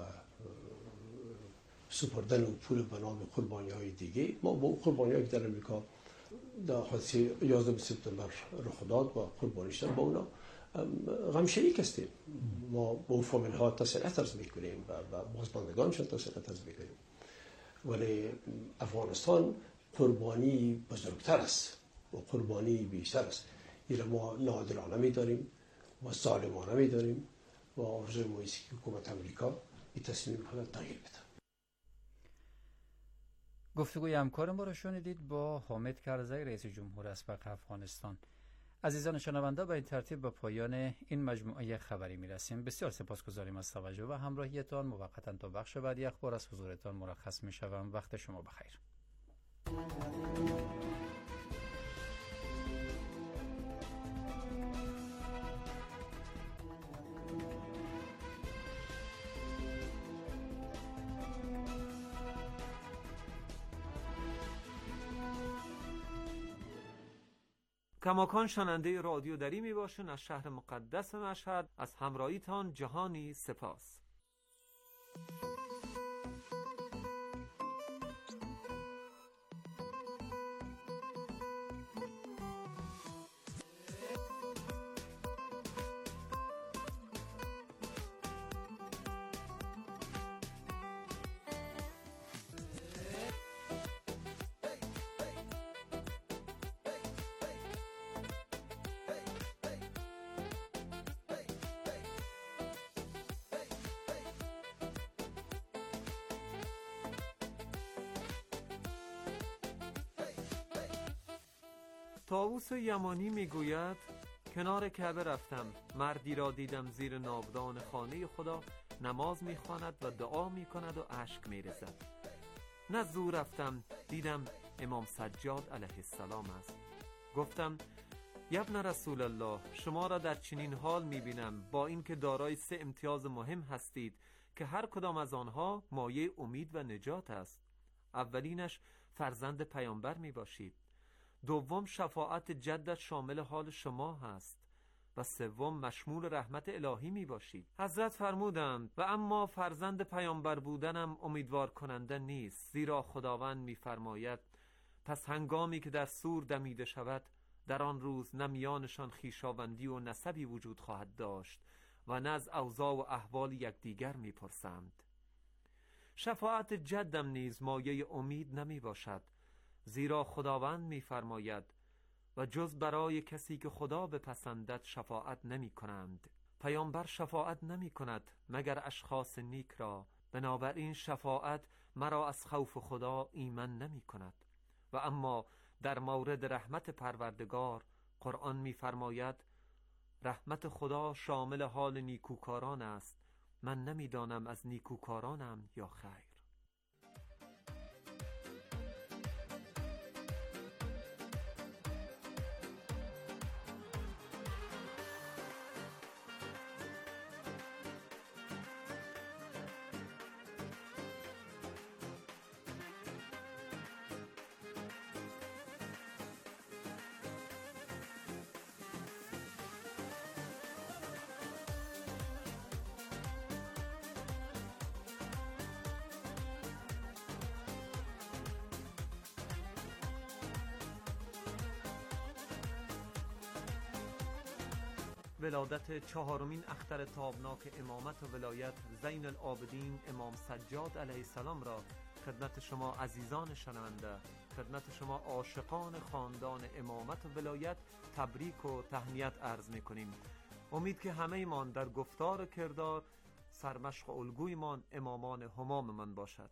[SPEAKER 15] سپردن پول به نام قربانی های دیگه، ما با قربانی هایی که در امریکا در حادثه یازده سپتامبر رخ داد و قربانی شدن با اونا غم شریک هستیم. ما با فامیل ها تسلیت عرض میکنیم و بازماندگانشان تسلیت عرض میکنیم، ولی افغانستان قربانی بزرگتر است و قربانی بیشتر است. این ما ناعادلانه میداریم و ظالمانه میداریم و آرزوی ما است که حکومت امریکا این تصمیم خود تغییر بده.
[SPEAKER 8] گفتگوی همکار ما را شنیدید با حامد کرزی، رئیس جمهور اسبق افغانستان. عزیزان شنونده، به این ترتیب به پایان این مجموعه خبری میرسیم. بسیار سپاسگزاریم از توجه و همراهیتان. موقتا تا بخش بعدی اخبار از حضورتان مرخص میشوم. وقت شما بخیر.
[SPEAKER 7] کماکان شنونده رادیو دری می باشین از شهر مقدس مشهد. از همراهیتان جهانی سپاس. طاووس یمانی میگوید کنار کعبه رفتم، مردی را دیدم زیر ناودان خانه خدا نماز میخواند و دعا میکند و اشک میریزد. نزد رفتم دیدم امام سجاد علیه السلام است. گفتم یبن رسول الله، شما را در چنین حال میبینم با اینکه دارای سه امتیاز مهم هستید که هر کدام از آنها مایه امید و نجات است. اولینش فرزند پیامبر میباشید، دوم شفاعت جدت شامل حال شما هست و سوم مشمول رحمت الهی می باشید. حضرت فرمودند و اما فرزند پیامبر بودنم امیدوار کننده نیست، زیرا خداوند می فرماید پس هنگامی که در سور دمیده شود در آن روز نه میانشان خویشاوندی و نسبی وجود خواهد داشت و نه از اوضاع و احوال یکدیگر می پرسند. شفاعت جدم نیز مایه امید نمی باشد، زیرا خداوند می‌فرماید و جز برای کسی که خدا بپسندد شفاعت نمی کنند. پیامبر شفاعت نمی کند مگر اشخاص نیک را، بنابراین شفاعت مرا از خوف خدا ایمن نمی کند. و اما در مورد رحمت پروردگار قرآن می‌فرماید رحمت خدا شامل حال نیکوکاران است، من نمی‌دانم از نیکوکارانم یا خیر. ولادت چهارمین اختر تابناک امامت و ولایت زین العابدین امام سجاد علیه السلام را خدمت شما عزیزان شنونده، خدمت شما عاشقان خاندان امامت و ولایت تبریک و تهنیت عرض می‌کنیم. امید که همه ایمان در گفتار و کردار سرمشق و الگویمان امامان همام من باشد.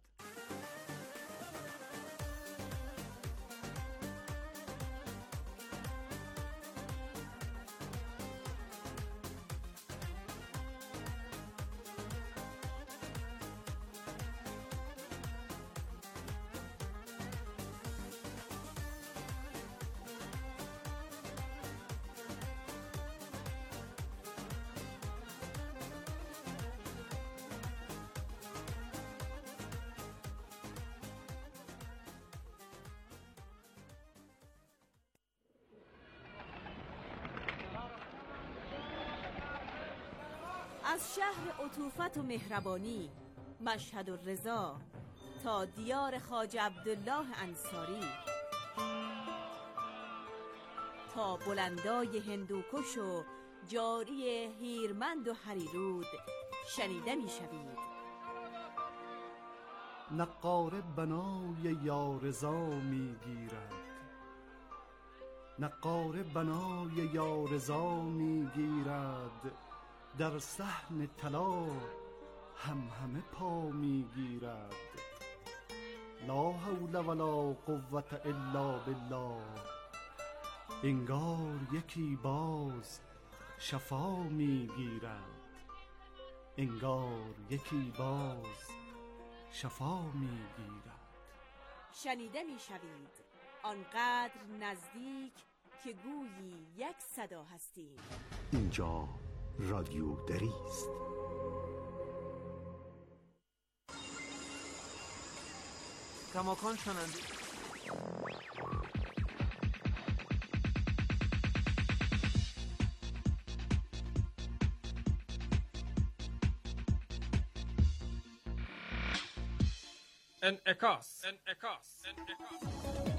[SPEAKER 16] از شهر عطوفت و مهربانی مشهد و رضا تا دیار خواجه عبدالله انصاری، تا بلندای هندوکش و جاری هیرمند و هریرود شنیده می شوید.
[SPEAKER 17] نقاره بنای یارضا می گیرد، نقاره بنای یارضا می گیرد، در صحن طلا هم همه پا می گیرد. لا حول ولا قوة الا بالله، انگار یکی باز شفا می گیرد، انگار یکی باز شفا می گیرد.
[SPEAKER 16] شنیده می شوید آنقدر نزدیک که گویی یک صدا هستیم.
[SPEAKER 18] اینجا رادیو دری است.
[SPEAKER 7] کماکان شنونده
[SPEAKER 19] انعکاس انعکاس انعکاس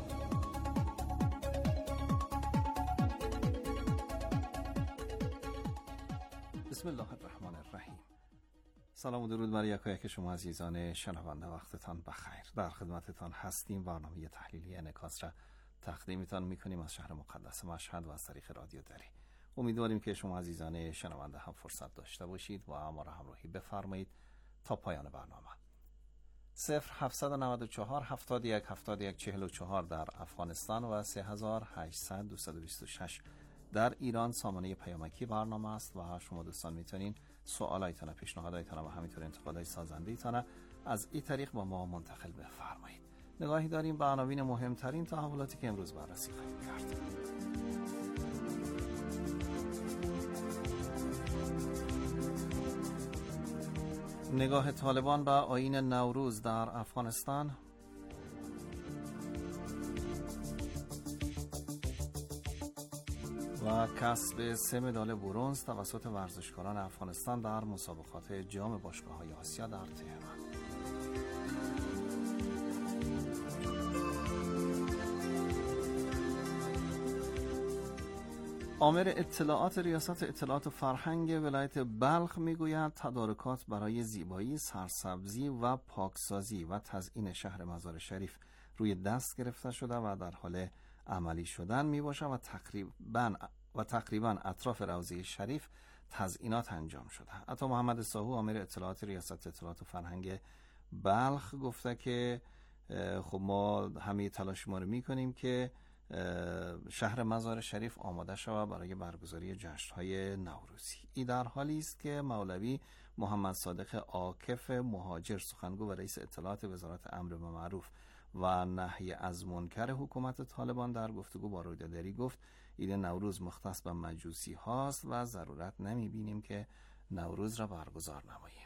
[SPEAKER 20] بسم الله الرحمن الرحیم. سلام و درود بر یکایک شما عزیزان شنونده، وقتتان بخیر. در خدمتتان هستیم. برنامه تحلیلی انعکاس را تقدیمتان میکنیم از شهر مقدس مشهد و از طریق رادیو دری. امیدواریم که شما عزیزان شنونده هم فرصت داشته باشید و ما را همراهی بفرمایید تا پایان برنامه. صفر هفتصد و نود و چهار هفتاد و یک هفتاد و یک چهل و چهار در افغانستان و سه هزار و هشتصد دویست و بیست و شش در ایران سامانه پیامکی برنامه است و شما دوستان میتونین سوالایتان، پیشنهادایتان و همینطور انتقادهای سازنده‌ایتان از این طریق با ما منتقل بفرمایید. نگاهی داریم به عناوین مهمترین تحولاتی که امروز بررسی خواهیم کرد. نگاه طالبان به آیین نوروز در افغانستان، و کسب سه مدال برنز توسط ورزشکاران افغانستان در مسابقات جام باشگاه‌های آسیا در تهران. آمر اطلاعات ریاست اطلاعات و فرهنگ ولایت بلخ میگوید تدارکات برای زیبایی، سرسبزی و پاکسازی و تزیین شهر مزار شریف روی دست گرفته شده و در حال عملی شدن می باشه و تقریبا و تقریبا اطراف روضه شریف تزیینات انجام شده. عطا محمد ساهو آمر اطلاعات ریاست اطلاعات و فرهنگ بلخ گفته که خب ما همه تلاش ما رو میکنیم که شهر مزار شریف آماده شود برای برگزاری جشن‌های نوروزی. این در حالی است که مولوی محمد صادق عاکف مهاجر، سخنگو و رئیس اطلاعات وزارت امر بالمعروف و نهی از منکر حکومت طالبان در گفتگو با رادیو دری گفت عید نوروز مختص به مجوسی هاست و ضرورت نمی بینیم که نوروز را برگزار نماییم.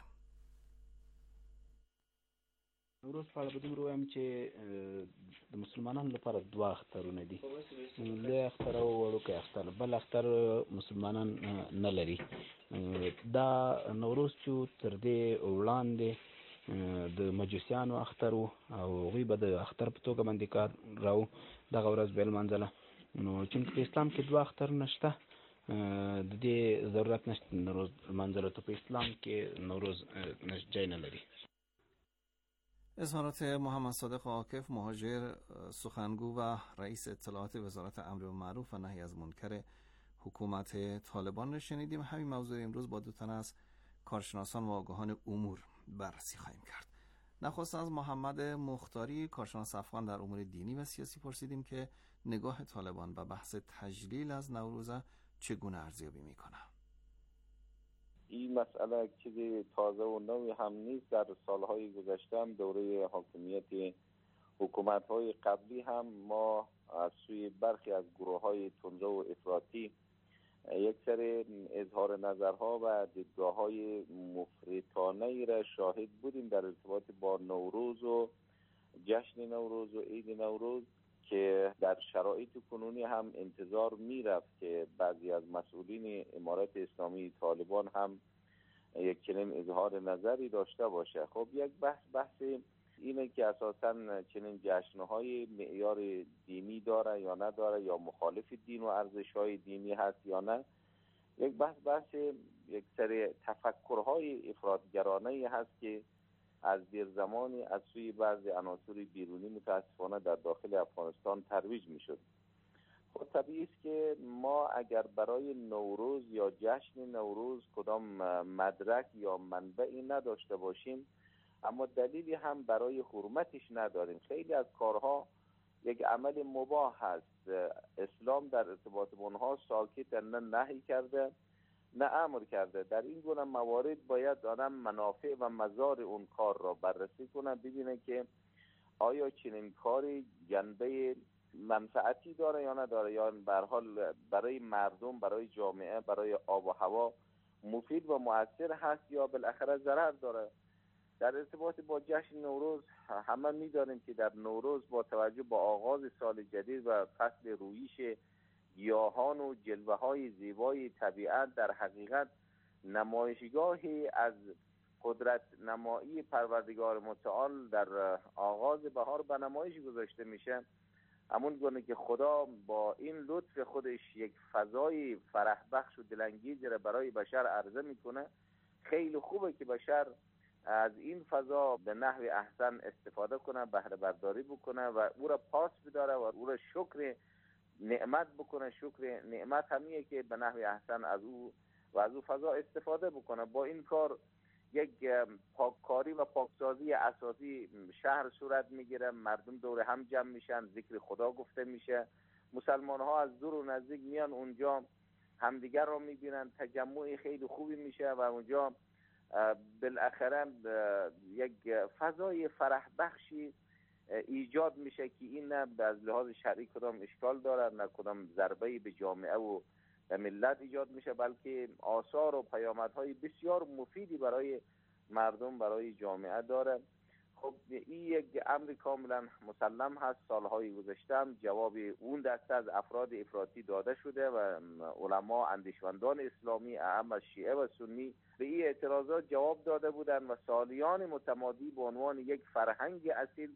[SPEAKER 21] نوروز په اړه به دومره وایم چې د مسلمانانو لپاره دوه اخترونه دي، لوی اختر او وړوکی اختر. بل اختر مسلمانان نه لري. دا نوروز چې تر دې وړاندې د مجوسیانو اختر و او هغوی به د اختر په توګه باندې کار راو، دغه ورځ به یې لمانځله. نو چونکې په اسلام کې دوه اخترونه شته، د دې ضرورت نشته نوروز منځلته په اسلام کې نوروز جای نه لري.
[SPEAKER 20] اظهارات محمد صادق عاکف، مهاجر، سخنگو و رئیس اطلاعات وزارت امر بالمعروف و نهی از منکر حکومت طالبان را شنیدیم. همین موضوع امروز با دو تن از کارشناسان و آگاهان امور بررسی خواهیم کرد. نخست از محمد مختاری، کارشناس افغان در امور دینی و سیاسی، پرسیدیم که نگاه طالبان و بحث تجلیل از نوروز چگونه ارزیابی میکنه.
[SPEAKER 1] این مسئله چیزی تازه و نوی هم نیست. در سالهای گذشته هم دوره حاکمیت حکومت‌های قبلی هم ما از سوی برخی از گروه‌های تندرو و افراطی یک سری اظهار نظرها و دیدگاه‌های مفرطانه‌ای را شاهد بودیم در ارتباط با نوروز و جشن نوروز و عید نوروز که در شرایط کنونی هم انتظار می‌رفت که بعضی از مسئولین امارت اسلامی طالبان هم یک چنین اظهار نظری داشته باشه. خب یک بحث بحث اینه که اساساً چنین جشن‌های معیار دینی داره یا نداره، یا مخالف دین و ارزش‌های دینی هست یا نه. یک بحث بحث یک سری تفکرهای افراطگرانه هست که از دیر زمانی از سوی بعضی عناصر بیرونی متاسفانه در داخل افغانستان ترویج میشد. خود طبیعی است که ما اگر برای نوروز یا جشن نوروز کدام مدرک یا منبعی نداشته باشیم، اما دلیلی هم برای حرمتش نداریم. خیلی از کارها یک عمل مباح هست. اسلام در ارتباط با اونها ساکت نه نهی کرده نه امر کرده. در این گونه موارد باید آدم منافع و مضار اون کار را بررسی کنه، ببینه که آیا چنین کاری جنبه منفعتی داره یا نداره، یا به هر حال برای مردم، برای جامعه، برای آب و هوا مفید و مؤثر هست یا بالاخره ضرر داره. در ارتباط با جشن نوروز همه می‌دانیم که در نوروز با توجه به آغاز سال جدید و فصل رویش گیاهان و جلوه‌های زیبای طبیعت در حقیقت نمایشگاهی از قدرت نمایی پروردگار متعال در آغاز بهار به نمایش گذاشته میشه. همون گونه که خدا با این لطف خودش یک فضای فرح بخش و دلانگیز را برای بشر عرضه میکنه. خیلی خوبه که بشر از این فضا به نحو احسن استفاده کنه، بهره برداری بکنه و او را پاس بداره و او را شکر نعمت بکنه. شکر نعمت همیه که به نحو احسن از او و از او فضا استفاده بکنه. با این کار یک پاککاری و پاکسازی اساسی شهر صورت میگیره، مردم دور هم جمع میشن، ذکر خدا گفته میشه، مسلمان ها از دور و نزدیک میان اونجا همدیگر رو میبینن، تجمعی خیلی خوبی میشه و اونجا بالاخره یک فضای فرح بخشی ایجاد میشه که این نه از لحاظ شرعی کدام اشکال داره، نه کدام ضربه‌ای به جامعه و به ملت ایجاد میشه، بلکه آثار و پیامدهای بسیار مفیدی برای مردم، برای جامعه داره. خب این یک امر کاملا مسلم هست. سالهای گذشته هم جواب اون دسته از افراد افراطی داده شده و علما، اندیشمندان اسلامی اعم از شیعه و سنی به این اعتراضات جواب داده بودند و سالیان متمادی به عنوان یک فرهنگ اصیل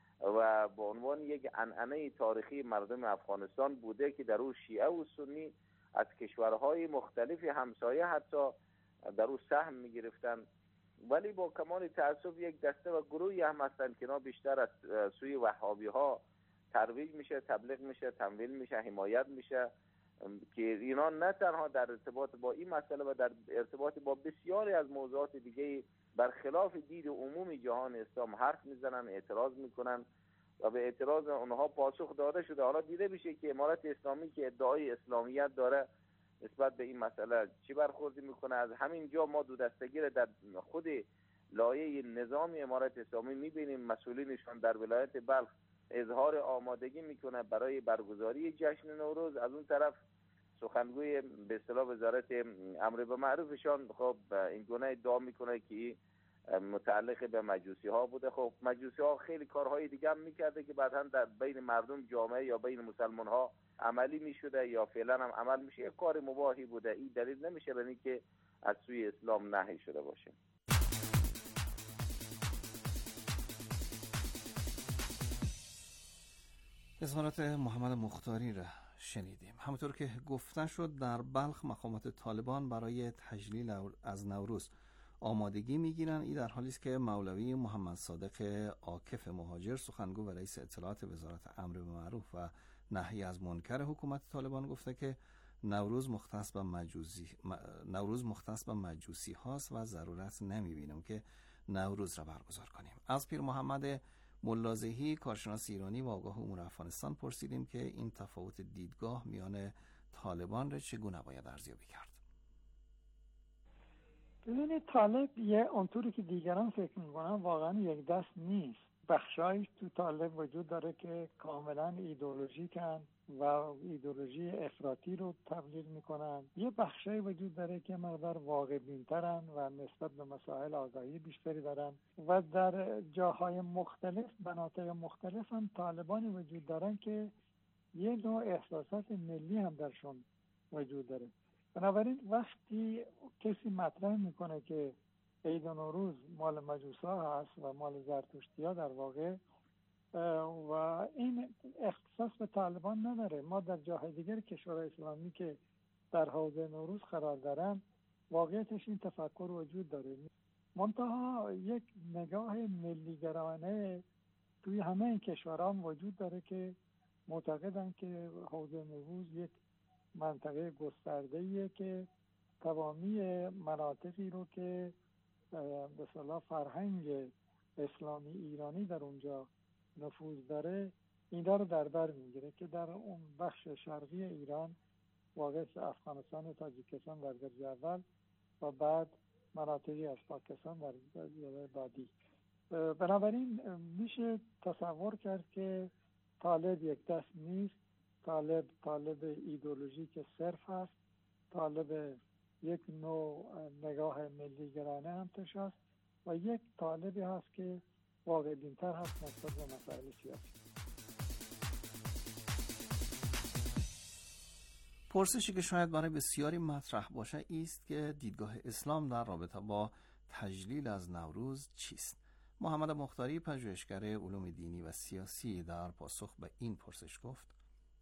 [SPEAKER 1] و به عنوان یک عنعنه تاریخی مردم افغانستان بوده که در اون شیعه و سنی از کشورهای مختلف همسایه حتی در اون سهم می‌گرفتن. ولی با کمال تأسف یک دسته و گروهی هم هستند که اینا بیشتر از سوی وهابی ها ترویج میشه، تبلیغ میشه، تمویل میشه، حمایت میشه که اینا نه تنها در ارتباط با این مسئله و در ارتباط با بسیاری از موضوعات دیگه برخلاف دید عمومی جهان اسلام حرف میزنن، اعتراض میکنن و به اعتراض اونها پاسخ داده شده. حالا دیده میشه که امارت اسلامی که ادعای اسلامیت داره نسبت به این مسئله چی برخوردی میکنه. از همین جا ما دو دستگی را در خود لایه نظام امارت اسلامی میبینیم. مسئولینشان در ولایت بلخ اظهار آمادگی میکنه برای برگزاری جشن نوروز، از اون طرف سخنگوی به اصطلاح وزارت امر به معروفشان خب این گونه ادعا میکنه که متعلق به مجوسی ها بوده. خب مجوسی ها خیلی کارهای دیگه هم میکرده که بعداً در بین مردم جامعه یا بین مسلمان ها عملی میشده یا فعلا هم عمل میشه. یک کار مباحی بوده. این دلیل نمیشه برای اینکه از سوی اسلام نهی شده باشه.
[SPEAKER 20] اظهارات محمد مختاری را شنیدیم. همونطور که گفته شد در بلخ مقامات طالبان برای تجلیل از نوروز آمادگی میگیرن. این در حالی است که مولوی محمد صادق عاکف مهاجر سخنگو و رئیس اطلاعات وزارت امر بالمعروف و نهی از منکر حکومت طالبان گفته که نوروز مختص به مجوسی نوروز مختص به مجوسی هاست و ضرورت نمیبینم که نوروز را برگزار کنیم. از پیر محمد ملازهی کارشناس ایرانی و آگاه امور افغانستان پرسیدیم که این تفاوت دیدگاه میان طالبان را چگونه باید ارزیابی کرد.
[SPEAKER 2] ببینید طالب یه اونطوری که دیگران فکر میکنن واقعا یک دست نیست. بخشایش تو طالب وجود داره که کاملا ایدئولوژیکن و ایدئولوژی افراطی رو تبلیغ میکنن. یه بخشای وجود داره که مقدار واقع بینترن و نسبت به مسائل آگاهی بیشتری دارن و در جاهای مختلف مناطق مختلف هم طالبانی وجود دارن که یه نوع احساسات ملی هم درشون وجود داره. بنابراین وقتی کسی مطرح میکنه که عید و نوروز مال مجوسا هست و مال زرتشتی ها در واقع و این اختصاص به طالبان نداره، ما در جاهای دیگر کشورهای اسلامی که در حوزه نوروز قرار دارن واقعیتش این تفکر وجود داره. منتها یک نگاه ملیگرانه توی همه این کشورها وجود داره که معتقدن که حوزه نوروز یک منطقه گسترده‌ایه که تمامی مناطقی رو که به اصطلاح فرهنگ اسلامی ایرانی در اونجا نفوذ داره اینا رو در بر میگیره که در اون بخش شرقی ایران واقع افغانستان و تاجیکستان در درجه اول و بعد مناطقی از پاکستان در درجه بعدی. بنابراین میشه تصور کرد که طالب یک دست نیست. طالب طالب ایدئولوژیک صرف هست، طالب یک نوع نگاه ملیگرانه هم توش هست و یک طالبی هست که واقع بینتر هست نسبت به مسائل سیاسی.
[SPEAKER 20] پرسشی که شاید برای بسیاری مطرح باشه است که دیدگاه اسلام در رابطه با تجلیل از نوروز چیست؟ محمد مختاری پژوهشگر علوم دینی و سیاسی در پاسخ به این پرسش گفت: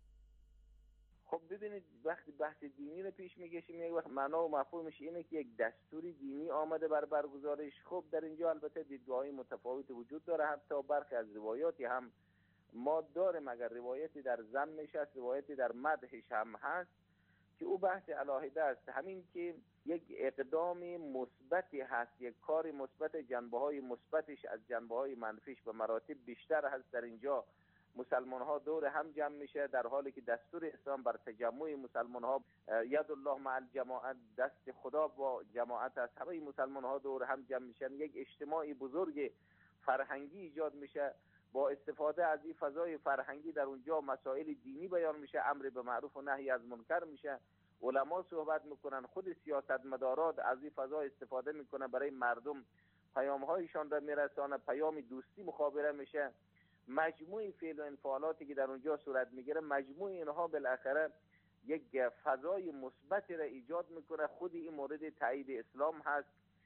[SPEAKER 1] خب ببینید وقتی بحث دینی رو پیش میگشیم یک وقت معنا و مفهومش اینه که یک دستوری دینی آمده بر برگزارش. خب در اینجا البته دیدگاه‌های متفاوت وجود داره، حتی برخی از روایاتی هم ما داریم، اگر روایتی در ذمش هست روایتی در مدحش هم هست که او بحث علاهده است. همین که یک اقدام مثبتی هست، یک کار مثبت، جنبه‌های مثبتش از جنبه‌های منفیش به مراتب بیشتر هست. در اینجا مسلمان ها دور هم جمع میشه در حالی که دستور اسلام بر تجمع مسلمان ها ید الله مع الجماعت، دست خدا با جماعت است. همه مسلمان ها دور هم جمع میشن، یک اجتماعی بزرگ فرهنگی ایجاد میشه. با استفاده از این فضای فرهنگی در اونجا مسائل دینی بیان میشه، امر به معروف و نهی از منکر میشه، علما صحبت میکنن، خود سیاستمداران از این فضا استفاده میکنن برای مردم پیام هایشان را میرسانه، پیام دوستی مخابره میشه. مجموعی فعل و انفعالاتی که در اونجا صورت میگیره، مجموع اینها بالاخره یک فضای مثبتی را ایجاد میکنه. خود این مورد تایید اسلام هست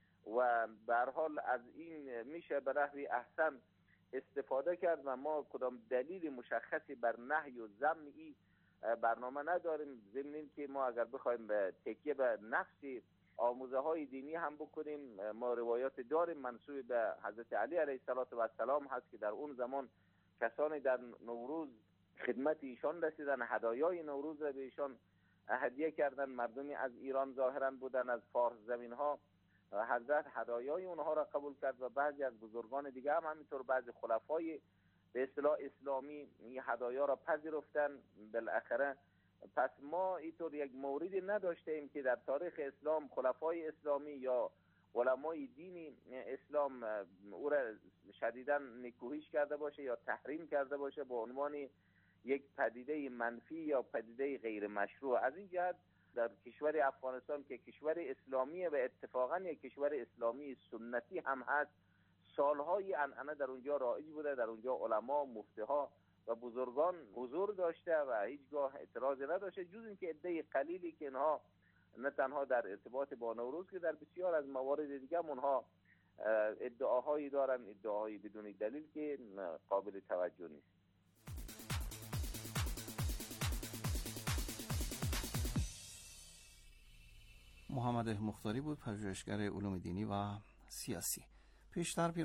[SPEAKER 1] و به هر حال از این میشه به نحوی احسن استفاده کرد و ما کدام دلیل مشخصی بر نهی و ذم این برنامه نداریم. ضمن که ما اگر بخوایم به تکیه به نفس آموزه های دینی هم بکنیم، ما روایات داریم منسوب به حضرت علی علیه السلام هست که در اون زمان کسانی در نوروز خدمت ایشان رسیدن، هدایای نوروز را به ایشان هدیه کردن. مردمی از ایران ظاهرا بودن، از فارس زمین ها، حضرت هدایای اونها را قبول کرد و بعضی از بزرگان دیگه هم همینطور بعضی خلفای به اصطلاح اسلامی این هدایا را پذیرفتن بالاخره. پس ما اینطور یک موردی نداشته ایم که در تاریخ اسلام خلفای اسلامی یا علمای دین اسلام او را شدیداً نکوهش کرده باشه یا تحریم کرده باشه به عنوان یک پدیده منفی یا پدیده غیر مشروع. از این جهت در کشور افغانستان که کشور اسلامیه و اتفاقاً یک کشور اسلامی سنتی هم هست، سالهای عنعنه در اونجا رایج بوده، در اونجا علما، مفتیها و بزرگان حضور داشته و هیچگاه اعتراضی نداشته، جز اینکه عده قلیلی که اینها نه تنها در ارتباط با نوروز که در بسیار از موارد دیگه اونها ادعاهایی دارن، ادعاهایی بدون دلیل که قابل توجه نیست.
[SPEAKER 20] محمد مختاری بود، پژوهشگر علوم دینی و سیاسی. پیشتر